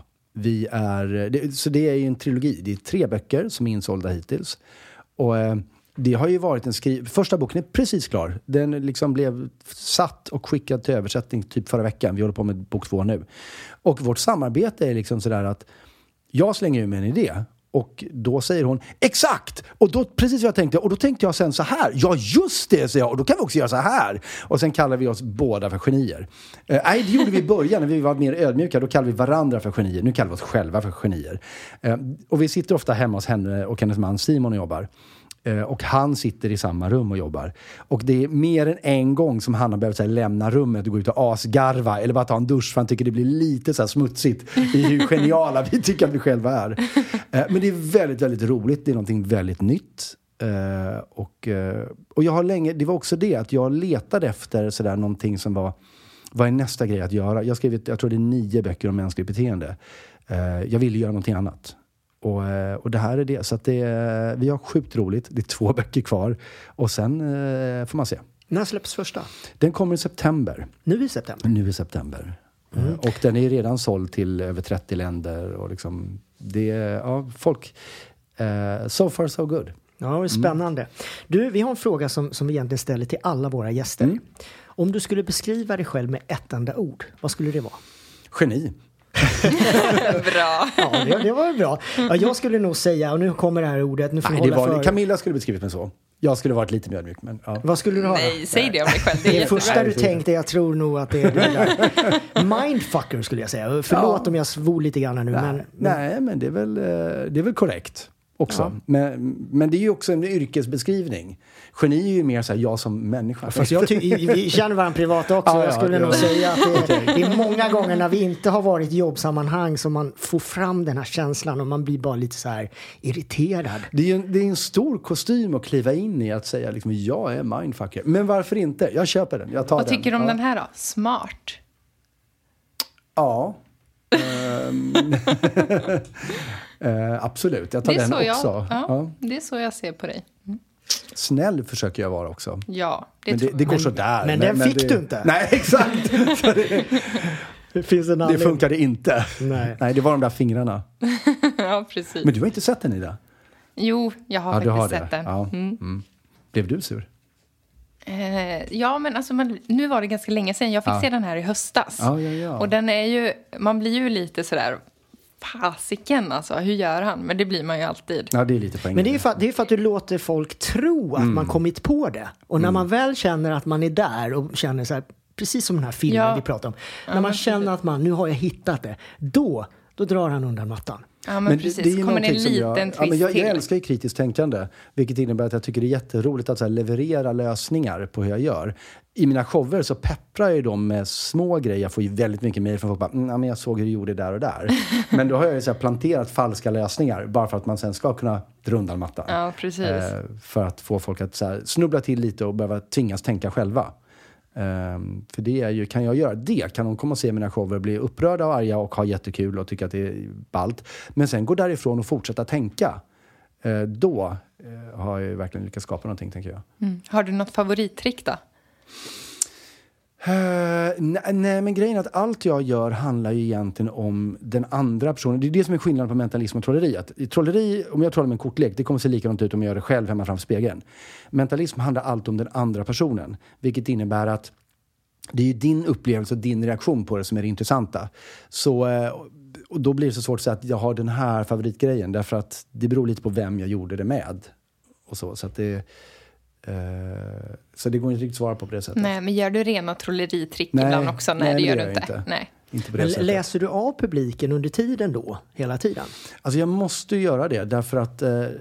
Så det är ju en trilogi. Det är 3 böcker som är insålda hittills. Och det har ju varit första boken är precis klar. Den liksom blev satt och skickad till översättning typ förra veckan. Vi håller på med bok 2 nu. Och vårt samarbete är liksom sådär att jag slänger ur med en idé. Och då säger hon, exakt! Och då, precis vad jag tänkte. Och då tänkte jag sen så här, ja just det, säger jag. Och då kan vi också göra så här. Och sen kallar vi oss båda för genier. Nej, det gjorde vi i början när vi var mer ödmjuka. Då kallade vi varandra för genier. Nu kallar vi oss själva för genier. Och vi sitter ofta hemma hos henne och hennes man Simon och jobbar. Och han sitter i samma rum och jobbar. Och det är mer än en gång som han har behövt lämna rummet och gå ut och asgarva. Eller bara ta en dusch, för han tycker det blir lite så här smutsigt i hur geniala vi tycker att vi själva är. Men det är väldigt, väldigt roligt. Det är någonting väldigt nytt. Och jag har länge, det var också det att jag letade efter sådär någonting som var vad är nästa grej att göra. Jag tror det är 9 böcker om mänskligt beteende. Jag ville göra någonting annat. Och det här är det. Så att vi har sjukt roligt. Det är 2 böcker kvar. Och sen får man se. När släpps första? Den kommer i september. Nu i september? Nu i september. Och den är redan såld till över 30 länder. Och liksom, det är folk... so far so good. Ja, det är spännande. Du, vi har en fråga som vi egentligen ställer till alla våra gäster. Om du skulle beskriva dig själv med ett enda ord, vad skulle det vara? Geni. Bra. Ja, det var bra. Ja, jag skulle nog säga, och nu kommer det här ordet. Nu får Camilla skulle beskrivit mig så. Jag skulle varit lite mer ödmjuk, men ja. Vad skulle du ha? Nej, säg det om dig själv. Det första du tänkte, jag tror nog att det är det där. Mindfucker skulle jag säga. Förlåt om jag svor lite grann nu. Nej, men det är väl korrekt också. Ja. Men det är ju också en yrkesbeskrivning. Geni är ju mer så här, jag som människa. Fast vi känner varandra privat också. Jag skulle nog säga att det är många gånger när vi inte har varit i jobbsammanhang som man får fram den här känslan och man blir bara lite så här irriterad. Det är en stor kostym att kliva in i att säga liksom, jag är mindfucker. Men varför inte? Jag köper den. Jag tar Vad tycker du om den här då? Smart. Ja. Absolut, jag tar den också. Ja, det är så jag ser på dig. Snäll försöker jag vara också. Ja, det går sådär. Men den fick du inte. Nej, exakt. Det funkade inte. Nej, det var de där fingrarna. Ja, precis. Men du har inte sett den, Ida? Jo, jag har faktiskt sett den. Ja. Blev du sur? Ja, men alltså nu var det ganska länge sedan. Jag fick se den här i höstas. Ja. Och den är ju, man blir ju lite sådär, fasiken alltså, hur gör han? Men det blir man ju alltid. Ja, det är lite poäng. Men det är för att du låter folk tro att man kommit på det. Och när man väl känner att man är där och känner så här, precis som den här filmen vi pratar om. När man känner att nu har jag hittat det. Då drar han undan mattan. Ja, men precis. Det är kommer det en liten twist jag till. älskar ju kritiskt tänkande. Vilket innebär att jag tycker det är jätteroligt att så här, leverera lösningar på hur jag gör. I mina shower så pepprar jag dem med små grejer. Jag får ju väldigt mycket mejl från folk. Men jag såg hur du gjorde där och där. Men då har jag ju så här planterat falska lösningar. Bara för att man sen ska kunna dra undan mattan. Ja, precis. För att få folk att så här, snubbla till lite och behöva tvingas tänka själva. För det är ju, kan jag göra det? Kan de komma och se mina shower, bli upprörda och arga och ha jättekul och tycka att det är ballt. Men sen gå därifrån och fortsätta tänka. Då har jag ju verkligen lyckats skapa någonting, tänker jag. Har du något favorittrick då? Nej, men grejen är att allt jag gör handlar ju egentligen om den andra personen. Det är det som är skillnaden på mentalism och trolleri. Att i trolleri, om jag trollar med en kortlek, det kommer se likadant ut om jag gör det själv hemma framför spegeln. Mentalism handlar allt om den andra personen. Vilket innebär att det är ju din upplevelse och din reaktion på det som är det intressanta. Så, och då blir det så svårt att säga att jag har den här favoritgrejen. Därför att det beror lite på vem jag gjorde det med. Och så att det... Så det går inte riktigt att svara på det sättet. Nej, men gör du rena trolleritrick ibland också? Nej, det gör du inte. Nej. Inte på det sättet. Läser du av publiken under tiden då? Hela tiden? Alltså jag måste göra det. Därför att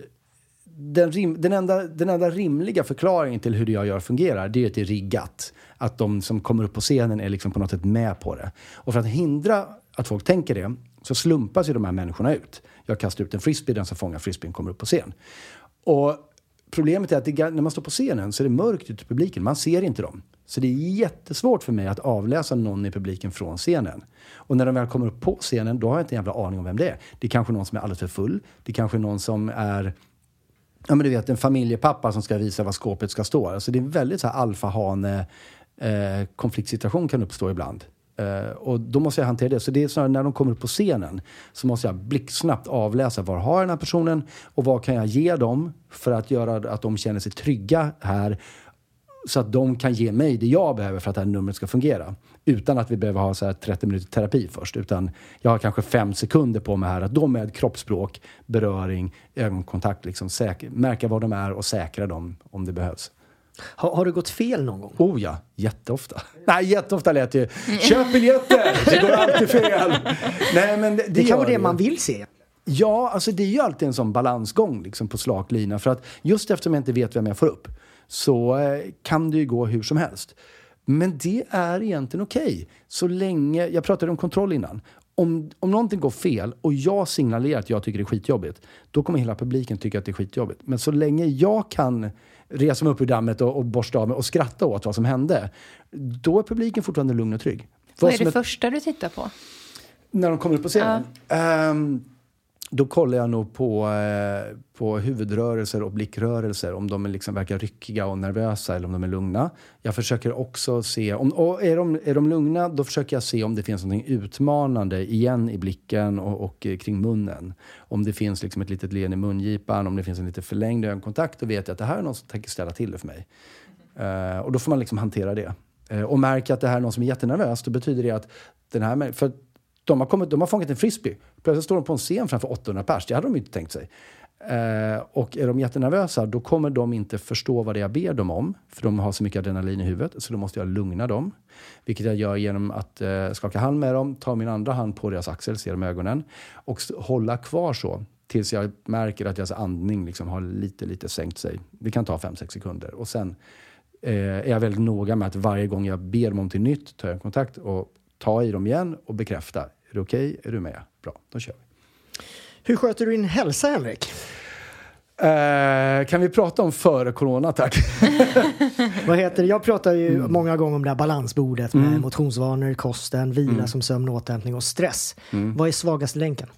den enda rimliga förklaringen till hur det jag gör fungerar, det är att det är riggat. Att de som kommer upp på scenen är liksom på något sätt med på det. Och för att hindra att folk tänker det, så slumpas ju de här människorna ut. Jag kastar ut en frisbee, den som fångar frisbeen kommer upp på scen. Och problemet är att när man står på scenen så är det mörkt ute i publiken. Man ser inte dem. Så det är jättesvårt för mig att avläsa någon i publiken från scenen. Och när de väl kommer upp på scenen, då har jag inte en jävla aning om vem det är. Det är kanske någon som är alldeles för full. Det är kanske någon som är, ja men du vet, en familjepappa som ska visa var skåpet ska stå. Alltså det är en väldigt så här alfahane konfliktsituation kan uppstå ibland. Och då måste jag hantera det. Så det är så när de kommer upp på scenen så måste jag blixtsnabbt avläsa var har den här personen och vad kan jag ge dem för att göra att de känner sig trygga här, så att de kan ge mig det jag behöver för att det här numret ska fungera. Utan att vi behöver ha så här 30 minuter terapi först. Utan jag har kanske 5 sekunder på mig här att de med kroppsspråk, beröring, ögonkontakt liksom märka var de är och säkra dem om det behövs. Har det gått fel någon gång? Oh ja, jätteofta. Nej, jätteofta lät det. Köp biljetter! Det går alltid fel. Nej, men det kan vara det man vill se. Ja, alltså det är ju alltid en sån balansgång liksom, på slak lina. För att just eftersom jag inte vet vem jag får upp så kan det ju gå hur som helst. Men det är egentligen okej. Så länge, jag pratade om kontroll innan. Om någonting går fel och jag signalerar att jag tycker det är skitjobbigt, då kommer hela publiken tycka att det är skitjobbigt. Men så länge jag kan resa mig upp ur dammet och borsta av mig och skratta åt vad som hände, då är publiken fortfarande lugn och trygg. Vad är det första du tittar på? När de kommer upp på scenen? då kollar jag nog på huvudrörelser och blickrörelser. Om de liksom verkar ryckiga och nervösa eller om de är lugna. Jag försöker också se, är de lugna, då försöker jag se om det finns något utmanande igen i blicken och kring munnen. Om det finns liksom ett litet len i mungipan, om det finns en lite förlängd ögonkontakt, då vet jag att det här är någon som tänker ställa till det för mig. Och då får man liksom hantera det. Och märka att det här är någon som är jättenervös, då betyder det att den här... För de har fångat en frisbee. Plötsligt står de på en scen framför 800 pers. Det hade de inte tänkt sig. Och är de jättenervösa, då kommer de inte förstå vad det jag ber dem om. För de har så mycket adrenalin i huvudet. Så då måste jag lugna dem. Vilket jag gör genom att skaka hand med dem. Ta min andra hand på deras axel, se dem i ögonen. Och hålla kvar så. Tills jag märker att deras andning liksom har lite sänkt sig. Det kan ta 5-6 sekunder. Och sen är jag väldigt noga med att varje gång jag ber dem om till nytt tar jag kontakt och tar i dem igen och bekräfta. Är det okej? Är du med? Bra, då kör vi. Hur sköter du din hälsa, Henrik? Kan vi prata om före corona, tack? Vad heter det? Jag pratar ju många gånger om det här balansbordet med motionsvanor, kosten, vila som sömn, återhämtning och stress. Vad är svagaste länken?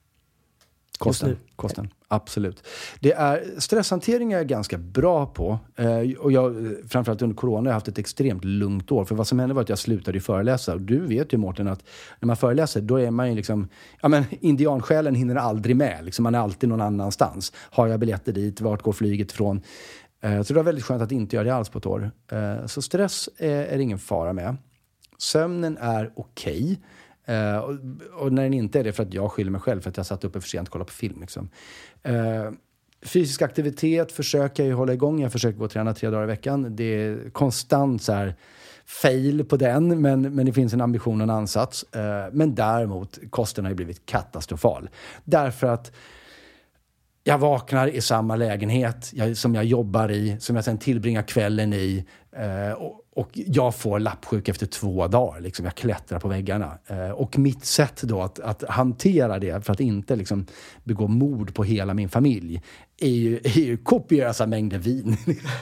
Kosten, absolut. Stresshantering är jag ganska bra på. Och jag, framförallt under corona, har jag haft ett extremt lugnt år. För vad som hände var att jag slutade föreläsa. Och du vet ju, Mårten, att när man föreläser, då är man ju liksom... Ja, men indiansjälen hinner aldrig med. Liksom, man är alltid någon annanstans. Har jag biljetter dit? Vart går flyget från? Så det var väldigt skönt att inte göra det alls på ett år. Så stress är ingen fara med. Sömnen är okej. Och när den inte är det, för att jag skyller mig själv för att jag satt uppe för sent och kollade på film liksom. Fysisk aktivitet försöker jag ju hålla igång. Jag försöker gå och träna 3 dagar i veckan. Det är konstant så här fail på den, men det finns en ambition och en ansats. Men däremot, kosten har ju blivit katastrofal. Därför att jag vaknar i samma lägenhet som jag jobbar i, som jag sen tillbringar kvällen i. Och jag får lappsjuk efter 2 dagar. Liksom. Jag klättrar på väggarna. Och mitt sätt då att hantera det för att inte liksom begå mord på hela min familj är ju kopiösa mängder vin.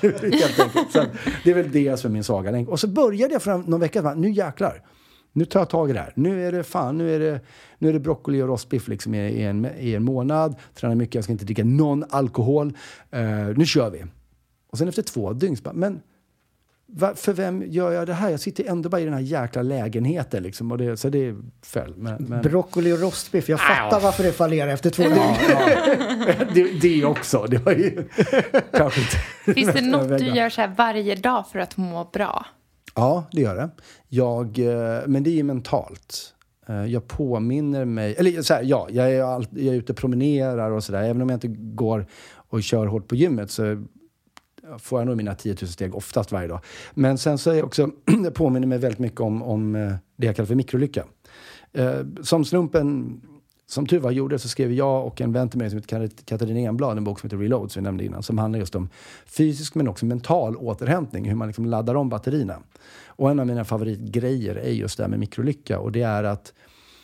Så det är väl det som är min svaga länk. Och så började jag för någon vecka. Nu jäklar. Nu tar jag tag i det här. Nu är det broccoli och rostbiff liksom i en månad. Tränar mycket, jag ska inte dricka någon alkohol. Nu kör vi. Och sen efter 2 dygn, men för vem gör jag det här? Jag sitter ändå bara i den här jäkla lägenheten liksom, så det är fel. Men... Broccoli och rostbiff, jag fattar varför det fallerar efter 2 dygn. Ja. Det också. Det var ju kanske inte. Finns det något du gör så här varje dag för att må bra? Ja, det gör det. Men det är ju mentalt. Jag påminner mig... Eller så här, ja, jag är ute och promenerar och sådär. Även om jag inte går och kör hårt på gymmet så får jag nog mina 10 000 steg oftast varje dag. Men sen så är jag också... Jag påminner mig väldigt mycket om det jag kallar för mikrolycka. Som slumpen... Som tur var gjorde så skrev jag och en vän till mig som heter Katarina Enblad en bok som heter Reload som vi nämnde innan. Som handlar just om fysisk men också mental återhämtning. Hur man liksom laddar om batterierna. Och en av mina favoritgrejer är just det här med mikrolycka. Och det är att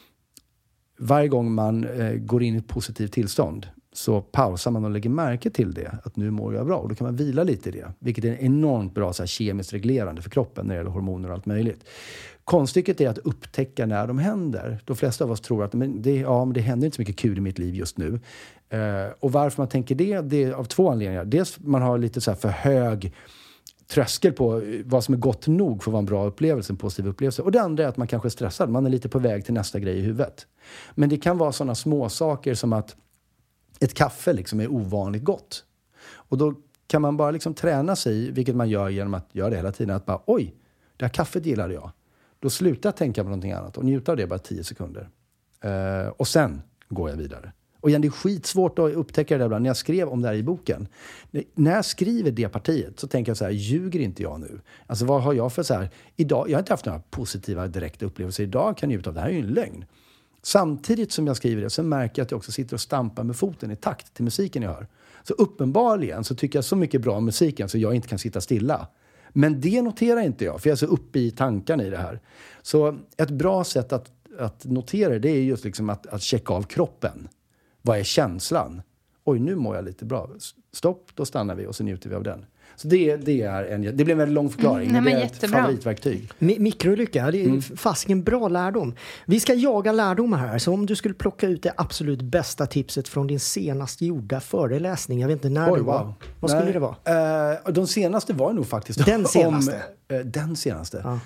varje gång man går in i ett positivt tillstånd så pausar man och lägger märke till det. Att nu mår jag bra. Och då kan man vila lite i det. Vilket är enormt bra så här, kemiskt reglerande för kroppen när det gäller hormoner och allt möjligt. Konststycket är att upptäcka när de händer. De flesta av oss tror att men det händer inte så mycket kul i mitt liv just nu. Och varför man tänker det är av 2 anledningar. Dels man har lite så här för hög tröskel på vad som är gott nog för att vara en bra upplevelse, en positiv upplevelse. Och det andra är att man kanske är stressad. Man är lite på väg till nästa grej i huvudet. Men det kan vara sådana små saker som att ett kaffe liksom är ovanligt gott. Och då kan man bara liksom träna sig, vilket man gör genom att göra det hela tiden. Att bara, oj, det här kaffet gillade jag. Då slutar jag tänka på någonting annat och njuta av det bara 10 sekunder. Och sen går jag vidare. Och igen, det är skitsvårt att upptäcka det där ibland. När jag skrev om det här i boken. När jag skriver det partiet så tänker jag så här, ljuger inte jag nu? Alltså vad har jag för så här, idag, jag har inte haft några positiva direkta upplevelser. Idag kan jag njuta av det här är ju en lögn. Samtidigt som jag skriver det så märker jag att jag också sitter och stampar med foten i takt till musiken jag hör. Så uppenbarligen så tycker jag så mycket bra om musiken så jag inte kan sitta stilla. Men det noterar inte jag, för jag är så uppe i tankarna i det här. Så ett bra sätt att notera det är just liksom att checka av kroppen. Vad är känslan? oj, nu mår jag lite bra. Stopp, då stannar vi och så njuter vi av den. Så det blir en väldigt lång förklaring. Men det är ett favoritverktyg. Mikrolycka, det är fasiken bra lärdom. Vi ska jaga lärdomar här. Så om du skulle plocka ut det absolut bästa tipset från din senast gjorda föreläsning. Jag vet inte när det var. Vad skulle det vara? De senaste var nog faktiskt... Den senaste? Den senaste. Ja.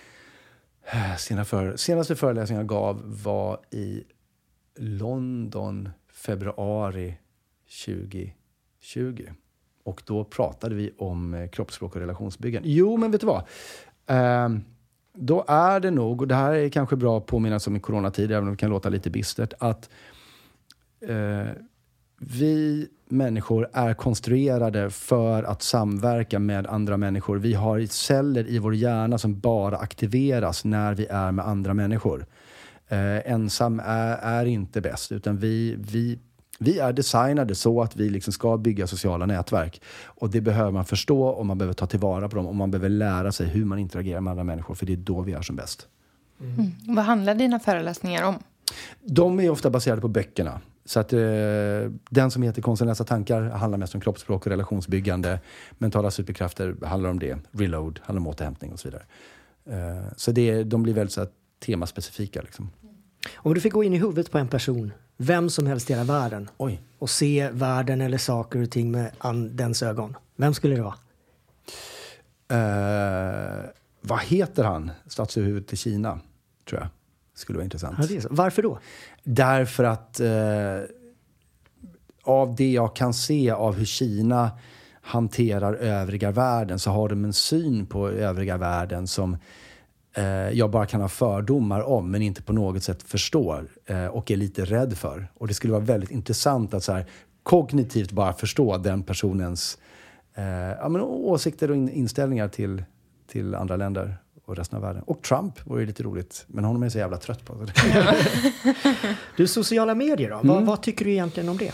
Senaste föreläsningen jag gav var i London februari 2020. Och då pratade vi om kroppsspråk och relationsbyggen. Jo, men vet du vad? Då är det nog, och det här är kanske bra att påminna om i coronatid, även om det kan låta lite bistert, att vi människor är konstruerade för att samverka med andra människor. Vi har celler i vår hjärna som bara aktiveras när vi är med andra människor. Ensam är inte bäst, utan vi är designade så att vi liksom ska bygga sociala nätverk. Och det behöver man förstå, och man behöver ta tillvara på dem, och man behöver lära sig hur man interagerar med andra människor, för det är då vi är som bäst. Vad handlar dina föreläsningar om? De är ofta baserade på böckerna. Så att den som heter Konstnärliga tankar handlar mest om kroppsspråk och relationsbyggande. Mentala superkrafter handlar om det. Reload handlar om återhämtning och så vidare. Så de blir väldigt så här temaspecifika liksom. Om du fick gå in i huvudet på en person, vem som helst i hela världen, och se världen eller saker och ting med dens ögon, vem skulle det vara? Vad heter han? Statsöverhuvudet i Kina, tror jag. Skulle vara intressant. Ja, det är så. Varför då? Därför att av det jag kan se av hur Kina hanterar övriga världen, så har de en syn på övriga världen som jag bara kan ha fördomar om, men inte på något sätt förstår och är lite rädd för. Och det skulle vara väldigt intressant att så här, kognitivt bara förstå den personens åsikter och inställningar till andra länder och resten av världen. Och Trump var ju lite roligt, men honom är så jävla trött på. Du, sociala medier då? Vad tycker du egentligen om det?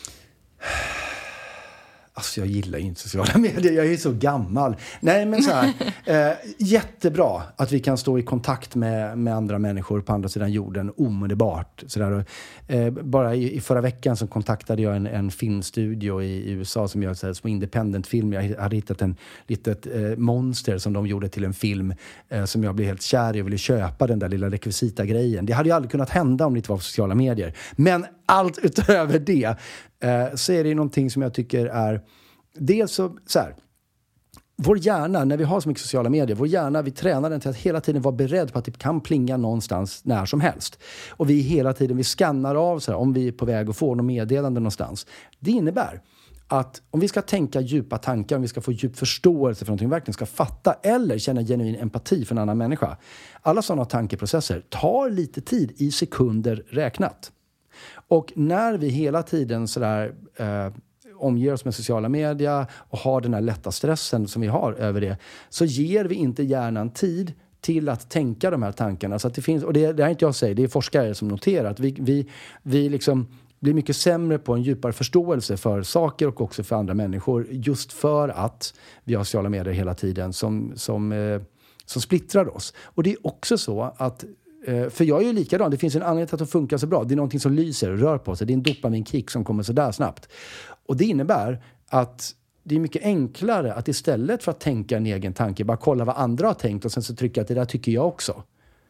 Alltså jag gillar ju inte sociala medier, jag är ju så gammal. Nej, men så här, jättebra att vi kan stå i kontakt med andra människor på andra sidan jorden omedelbart. Så där, bara i förra veckan så kontaktade jag en filmstudio i USA som gör så här, små independent-film. Jag hade hittat en litet monster som de gjorde till en film som jag blev helt kär i och ville köpa, den där lilla rekvisita-grejen. Det hade ju aldrig kunnat hända om det inte var på sociala medier. Men allt utöver det så är det någonting som jag tycker är dels så här, vår hjärna, när vi har så mycket sociala medier, vår hjärna, vi tränar den till att hela tiden vara beredd på att det kan plinga någonstans när som helst. Och vi hela tiden, vi skannar av så här, om vi är på väg att få något meddelande någonstans. Det innebär att om vi ska tänka djupa tankar, om vi ska få djup förståelse för någonting, verkligen ska fatta eller känna genuin empati för en annan människa. Alla sådana tankeprocesser tar lite tid i sekunder räknat. Och när vi hela tiden sådär omger oss med sociala medier och har den här lätta stressen som vi har över det, så ger vi inte hjärnan tid till att tänka de här tankarna. Så att det finns, och det är inte jag säger, det är forskare som noterar att vi liksom blir mycket sämre på en djupare förståelse för saker och också för andra människor, just för att vi har sociala medier hela tiden som splittrar oss. Och det är också så att för jag är ju likadan. Det finns en anledning till att det funkar så bra. Det är någonting som lyser och rör på sig. Det är en dopaminkick som kommer så där snabbt. Och det innebär att det är mycket enklare att istället för att tänka en egen tanke, bara kolla vad andra har tänkt och sen så trycka att det där tycker jag också.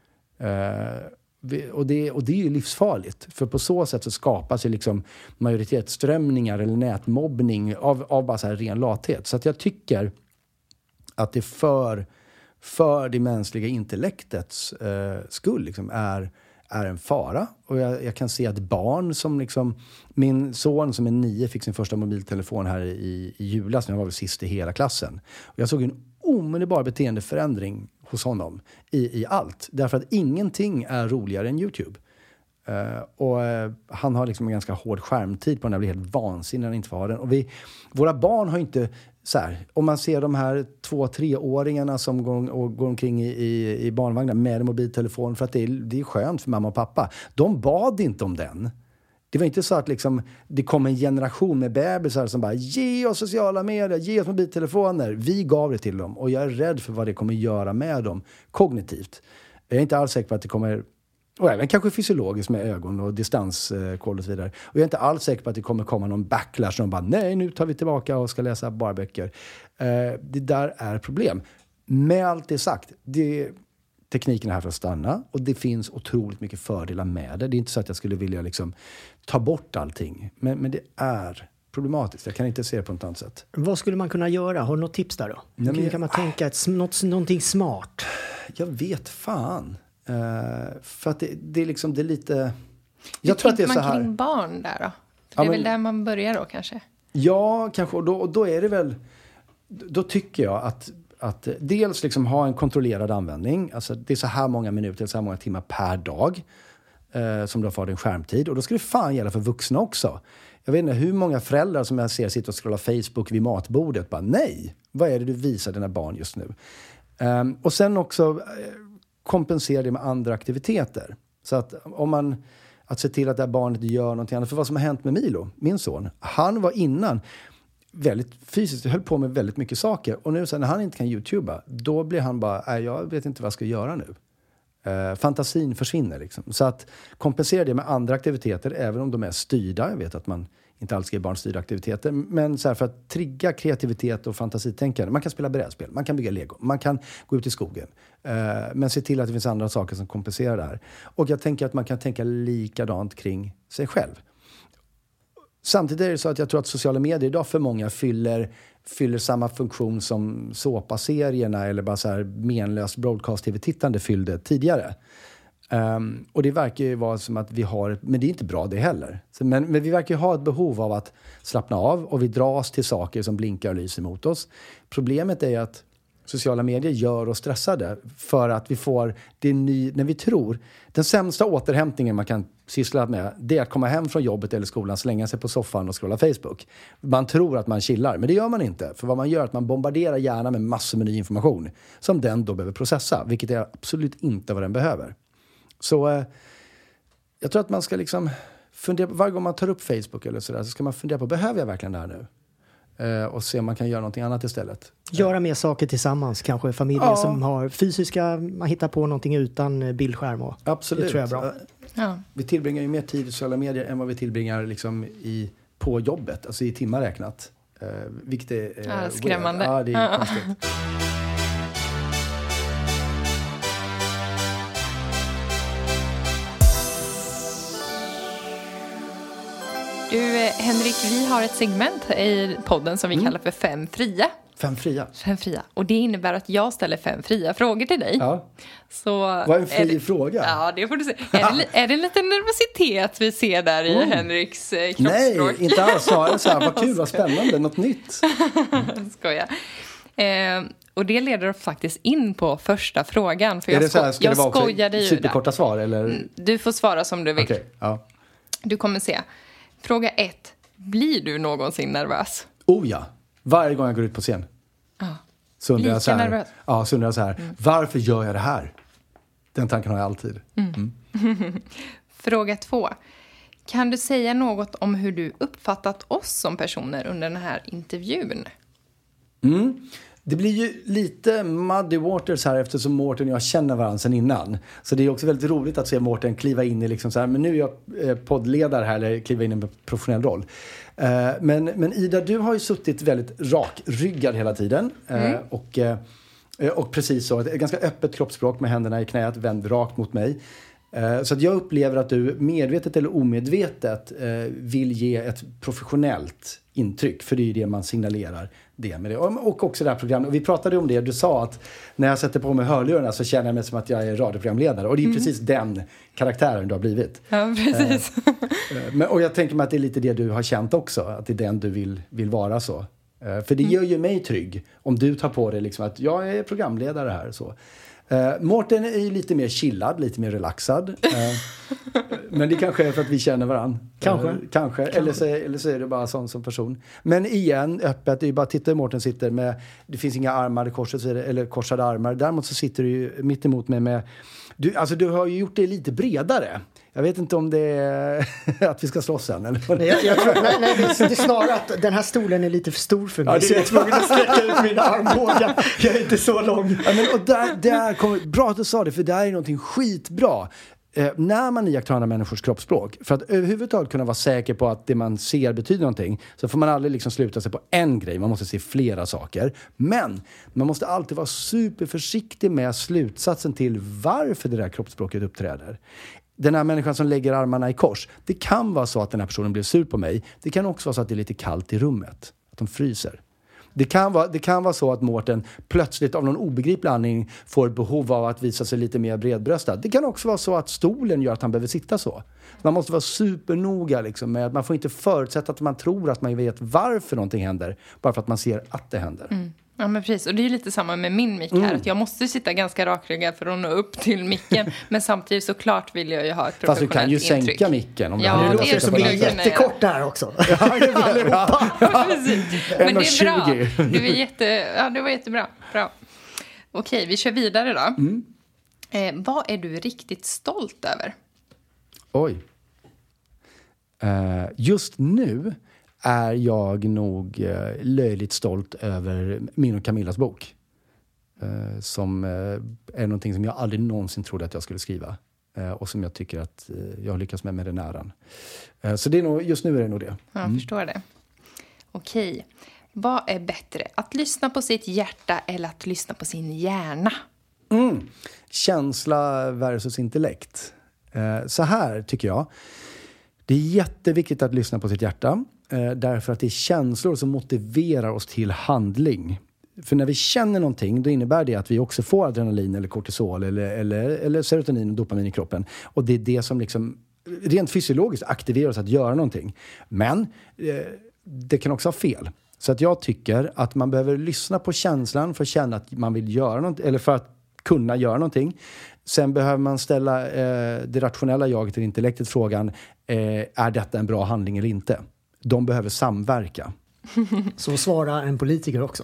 Och det är ju livsfarligt. För på så sätt så skapas ju liksom majoritetsströmningar eller nätmobbning av bara så här ren lathet. Så att jag tycker att det för det mänskliga intellektets skull liksom är en fara. Och jag kan se att barn som liksom, min son som är 9 fick sin första mobiltelefon här i julas när jag var väl sist i hela klassen. Och jag såg en omedelbar beteendeförändring hos honom i allt. Därför att ingenting är roligare än YouTube. Och han har liksom en ganska hård skärmtid på den. Det blir helt vansinnig när han inte får ha den. Och våra barn har inte så här, om man ser de här 2-3-åringarna som går omkring i barnvagnar med en mobiltelefon för att det är skönt för mamma och pappa. De bad inte om den. Det var inte så att liksom, det kom en generation med bebisar som bara ge oss sociala medier, ge oss mobiltelefoner. Vi gav det till dem och jag är rädd för vad det kommer göra med dem kognitivt. Jag är inte alls säker på att det kommer Och även kanske fysiologiskt med ögon och distanskoll och så vidare. Och jag är inte alls säker på att det kommer komma någon backlash som bara, nej, nu tar vi tillbaka och ska läsa bara böcker. Det där är problem. Med allt det sagt, tekniken är här för att stanna. Och det finns otroligt mycket fördelar med det. Det är inte så att jag skulle vilja liksom ta bort allting. Men det är problematiskt. Jag kan inte se det på något annat sätt. Vad skulle man kunna göra? Har du något tips där då? Nej, kan man tänka någonting smart? Jag vet fan. För att det är liksom, det är lite... Jag tror att det är så här... man kring barn där då? Det är väl där man börjar då kanske? Ja, kanske. Och då är det väl... Då tycker jag att dels liksom ha en kontrollerad användning. Alltså det är så här många minuter, så här många timmar per dag som du har fått din skärmtid. Och då ska det fan gälla för vuxna också. Jag vet inte hur många föräldrar som jag ser sitter och scrollar Facebook vid matbordet. Bara, nej, vad är det du visar dina barn just nu? Och sen också kompensera det med andra aktiviteter. Så att att se till att det här barnet gör någonting annat. För vad som har hänt med Milo, min son. Han var innan väldigt fysiskt, höll på med väldigt mycket saker. Och nu så när han inte kan YouTuba, då blir han bara, jag vet inte vad jag ska göra nu. Fantasin försvinner liksom. Så att kompensera det med andra aktiviteter, även om de är styrda. Jag vet att man inte alls ska ge barn styrda aktiviteter. Men så här, för att trigga kreativitet och fantasitänkande. Man kan spela brädspel, man kan bygga Lego, man kan gå ut i skogen. Men se till att det finns andra saker som kompenserar det här. Och jag tänker att man kan tänka likadant kring sig själv. Samtidigt är det så att jag tror att sociala medier idag för många fyller samma funktion som såpaserierna eller bara så här menlöst broadcast-tv-tittande fyllde tidigare. Och det verkar ju vara som att vi har, men det är inte bra det heller. Men vi verkar ju ha ett behov av att slappna av och vi dras till saker som blinkar och lyser mot oss. Problemet är att sociala medier gör oss stressade för att vi får det när vi tror. Den sämsta återhämtningen man kan syssla med, det är att komma hem från jobbet eller skolan, slänga sig på soffan och scrolla Facebook. Man tror att man chillar, men det gör man inte. För vad man gör är att man bombarderar hjärnan med massor med ny information som den då behöver processa, vilket är absolut inte vad den behöver. Så jag tror att man ska liksom fundera på, varje gång man tar upp Facebook eller sådär, så ska man fundera på, behöver jag verkligen det här nu? Och se om man kan göra någonting annat istället. Göra mer saker tillsammans, kanske familjer som har fysiska, man hittar på någonting utan bildskärm. Och absolut. Det tror jag är bra. Ja. Vi tillbringar ju mer tid i sociala medier än vad vi tillbringar liksom på jobbet, alltså i timmar räknat. Vilket är skrämmande. Ja, det är konstigt. Du, Henrik, vi har ett segment i podden som vi kallar för 5 fria. 5 fria? 5 fria. Och det innebär att jag ställer 5 fria frågor till dig. Ja. Så vad är en fri fråga? Ja, det får du se. Är det lite nervositet vi ser där i Henriks kroppsspråk? Nej, inte alls. Snarare så här, vad kul, vad spännande, något nytt. Skoja. Och det leder faktiskt in på första frågan. För är det så här, ska jag det vara skojade ju superkorta svar? Eller? Du får svara som du vill. Okay, ja. Du kommer se. Fråga 1. Blir du någonsin nervös? Oh ja. Varje gång jag går ut på scen. Så undrar jag så här, nervös. Ja, så undrar jag så här. Varför gör jag det här? Den tanken har jag alltid. Fråga 2. Kan du säga något om hur du uppfattat oss som personer under den här intervjun? Det blir ju lite muddy waters här eftersom Mårten och jag känner varandra sedan innan. Så det är också väldigt roligt att se Mårten kliva in i liksom så här, men nu är jag poddledare här, eller kliva in i en professionell roll. Men Ida, du har ju suttit väldigt rakryggad hela tiden. Och precis så, ett ganska öppet kroppsspråk med händerna i knät, vänd rakt mot mig. Så att jag upplever att du medvetet eller omedvetet vill ge ett professionellt intryck. För det är ju det man signalerar det med det. Och också det här programmet. Och vi pratade om det. Du sa att när jag sätter på mig hörlurarna så känner jag mig som att jag är radioprogramledare. Och det är precis den karaktären du har blivit. Ja, precis. Och jag tänker mig att det är lite det du har känt också. Att det är den du vill vara så. För det gör ju mig trygg. Om du tar på dig liksom att jag är programledare här så. Mårten är ju lite mer chillad, lite mer relaxad. Men det kanske är för att vi känner varandra. Kanske. Eller så är det bara sån som person. Men igen, öppet, det är ju bara att titta hur Mårten sitter med. Det finns inga armar i korset, eller korsade armar. Däremot så sitter du ju mitt emot mig med. Du har ju gjort det lite bredare. Jag vet inte om det är att vi ska slåss sen. Eller? Jag tror, nej, det är snarare att den här stolen är lite för stor för mig. Ja, så jag är tvungen att sträcka ut mina armbågar. Jag är inte så lång. Ja, men, och där kommer, bra att du sa det, för det här är någonting skitbra. när man iakttar andra människors kroppsspråk, för att överhuvudtaget kunna vara säker på att det man ser betyder någonting, så får man aldrig liksom sluta sig på en grej. Man måste se flera saker. Men man måste alltid vara superförsiktig med slutsatsen till varför det där kroppsspråket uppträder. Den här människan som lägger armarna i kors, det kan vara så att den här personen blir sur på mig. Det kan också vara så att det är lite kallt i rummet. Att de fryser. Det kan vara så att Mårten plötsligt av någon obegriplig anledning får behov av att visa sig lite mer bredbröstad. Det kan också vara så att stolen gör att han behöver sitta så. Man måste vara supernoga liksom, med att man får inte förutsätta att man tror att man vet varför någonting händer. Bara för att man ser att det händer. Mm. Ja, men precis. Och det är lite samma med min mick här. Att jag måste sitta ganska rakryggad för att nå upp till micken. Men samtidigt såklart vill jag ju ha ett professionellt intryck. Fast du kan ju sänka micken. Om ja, det låter som blir jättekort där också. Ja, precis. Men det är bra. Det var jättebra. Bra. Okej, vi kör vidare då. Vad är du riktigt stolt över? Oj. Just nu är jag nog löjligt stolt över min och Camillas bok. Som är någonting som jag aldrig någonsin trodde att jag skulle skriva. Och som jag tycker att jag har lyckats med den äran. Så det är nog, just nu är det nog det. Ja, jag förstår det. Okej. Vad är bättre? Att lyssna på sitt hjärta eller att lyssna på sin hjärna? Känsla versus intellekt. Så här tycker jag. Det är jätteviktigt att lyssna på sitt hjärta. Därför att det är känslor som motiverar oss till handling. För när vi känner någonting, då innebär det att vi också får adrenalin eller kortisol eller serotonin och dopamin i kroppen. Och det är det som liksom rent fysiologiskt aktiverar oss att göra någonting. Men det kan också ha fel. Så att jag tycker att man behöver lyssna på känslan för att känna att man vill göra någonting, eller för att kunna göra någonting. Sen behöver man ställa det rationella jaget till intellektet frågan, är detta en bra handling eller inte? De behöver samverka. Så svarar en politiker också.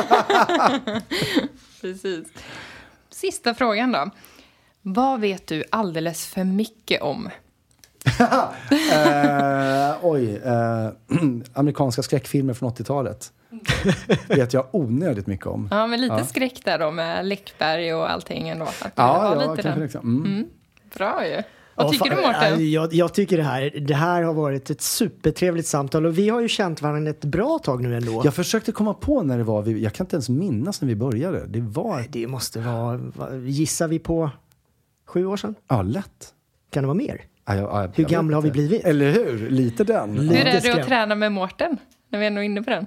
Precis. Sista frågan då. Vad vet du alldeles för mycket om? Amerikanska skräckfilmer från 80-talet. Vet jag onödigt mycket om. Ja, men lite skräck där då med Läckberg och allting ändå. Bra ju. Vad tycker du, Mårten? Jag tycker det här har varit ett supertrevligt samtal. Och vi har ju känt varandra ett bra tag nu ändå. Jag försökte komma på när det var. Jag kan inte ens minnas när vi började. Det måste vara, gissar vi på 7 år sedan? Ja, lätt. Kan det vara mer? Hur gamla har vi blivit? Eller hur? Lite den. Hur är det att träna med Mårten? När vi är nog inne på den.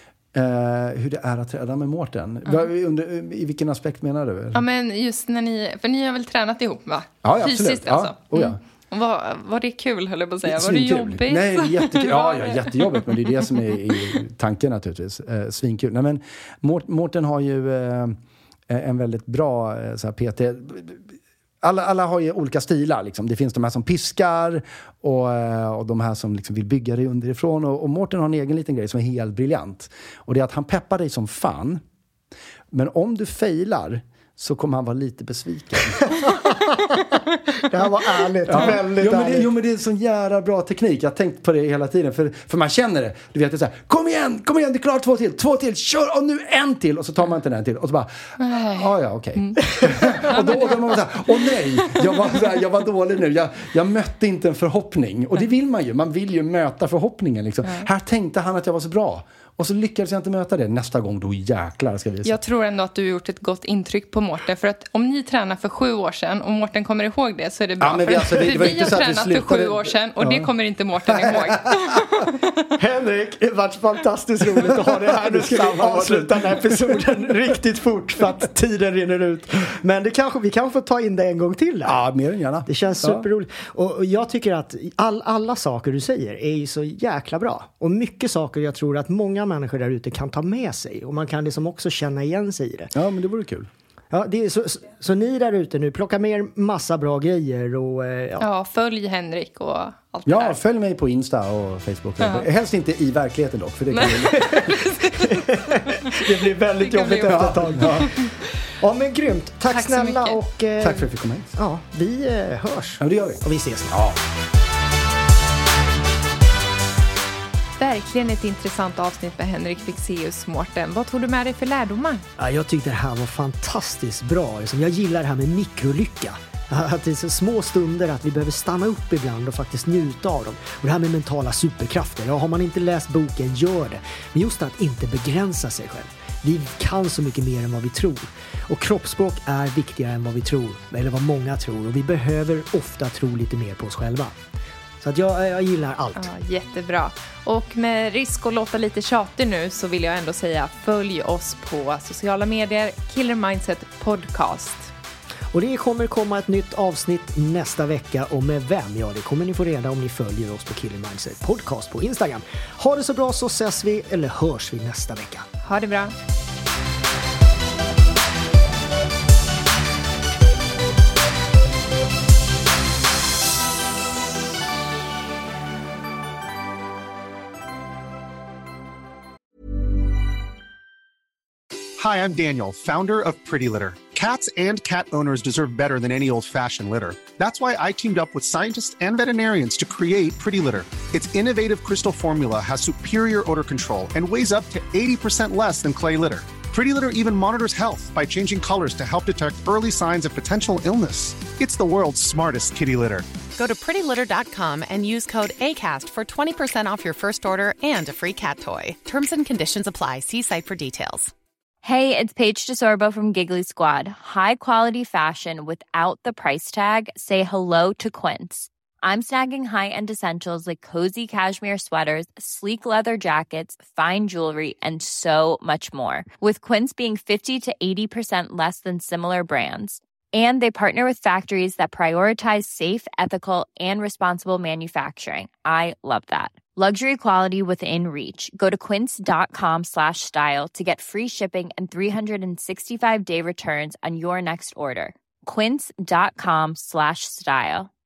Hur det är att träna med Mårten. I vilken aspekt menar du? Eller? Ja, men just när ni har väl tränat ihop, va? Ja, fysiskt alltså. Ja. Var det kul, höll jag på att säga? Svinkul. Var det jobbigt? Nej, det är jättekul. Ja, jättejobbigt, men det är det som är tanken naturligtvis. Svinkul. Nej, men Mårten har ju en väldigt bra så här, PT. Alla har ju olika stilar liksom. Det finns de här som piskar och de här som liksom vill bygga dig underifrån. Och Mårten har en egen liten grej som är helt briljant. Och det är att han peppar dig som fan. Men om du failar så kommer han vara lite besviken. Det här var ärligt, väldigt ärligt. Men det är en sån jävla bra teknik. Jag har tänkt på det hela tiden. För man känner det. Du vet, det är så här, kom igen, det är klart, 2 till, kör, och nu en till. Och så tar man inte en till. Och så bara, okej. Och då man så här, nej, jag var dålig nu. Jag mötte inte en förhoppning. Och det vill man ju. Man vill ju möta förhoppningen liksom. Här tänkte han att jag var så bra. Och så lyckades jag inte möta det. Nästa gång då jäklar ska vi se. Jag tror ändå att du har gjort ett gott intryck på Mårten. För att om ni tränar för 7 år sedan och Mårten kommer ihåg det så är det bra. Ja, men vi har tränat för 7 år sedan och det kommer inte Mårten ihåg. Henrik, det har varit fantastiskt roligt att ha det här. Nu ska vi avsluta den här episoden riktigt fort för att tiden rinner ut. Men vi kanske får ta in det en gång till. Här. Ja, mer än gärna. Det känns superroligt. Och jag tycker att alla saker du säger är ju så jäkla bra. Och mycket saker jag tror att många människor där ute kan ta med sig. Och man kan liksom också känna igen sig i det. Ja, men det vore kul. Ja, det är så ni där ute nu, plocka med er massa bra grejer. Och, följ Henrik och allt det där. Ja, följ mig på Insta och Facebook. Ja. Helst inte i verkligheten dock. För det, det blir väldigt jobbigt efter ett tag. Ja, men grymt. Tack snälla. Och, tack för att jag fick komma hit. Ja, vi hörs. Ja, det gör vi. Och vi ses. Ja. Verkligen ett intressant avsnitt med Henrik Fexeus. Mårten, vad tog du med dig för lärdomar? Ja, jag tyckte det här var fantastiskt bra. Jag gillar det här med mikrolycka. Att det är så små stunder att vi behöver stanna upp ibland och faktiskt njuta av dem. Och det här med mentala superkrafter, ja, har man inte läst boken, gör det. Men just att inte begränsa sig själv. Vi kan så mycket mer än vad vi tror. Och kroppsspråk är viktigare än vad vi tror, eller vad många tror. Och vi behöver ofta tro lite mer på oss själva. Så att jag gillar allt. Ja, jättebra. Och med risk att låta lite tjatig nu så vill jag ändå säga följ oss på sociala medier, Killer Mindset Podcast. Och det kommer komma ett nytt avsnitt nästa vecka. Och med vem? Ja, det kommer ni få reda om ni följer oss på Killer Mindset Podcast på Instagram. Ha det så bra, så ses vi eller hörs vi nästa vecka. Ha det bra. Hi, I'm Daniel, founder of Pretty Litter. Cats and cat owners deserve better than any old-fashioned litter. That's why I teamed up with scientists and veterinarians to create Pretty Litter. Its innovative crystal formula has superior odor control and weighs up to 80% less than clay litter. Pretty Litter even monitors health by changing colors to help detect early signs of potential illness. It's the world's smartest kitty litter. Go to prettylitter.com and use code ACAST for 20% off your first order and a free cat toy. Terms and conditions apply. See site for details. Hey, it's Paige DeSorbo from Giggly Squad. High quality fashion without the price tag. Say hello to Quince. I'm snagging high-end essentials like cozy cashmere sweaters, sleek leather jackets, fine jewelry, and so much more. With Quince being 50 to 80% less than similar brands. And they partner with factories that prioritize safe, ethical, and responsible manufacturing. I love that. Luxury quality within reach. Go to quince.com/style to get free shipping and 365-day returns on your next order. Quince.com/style.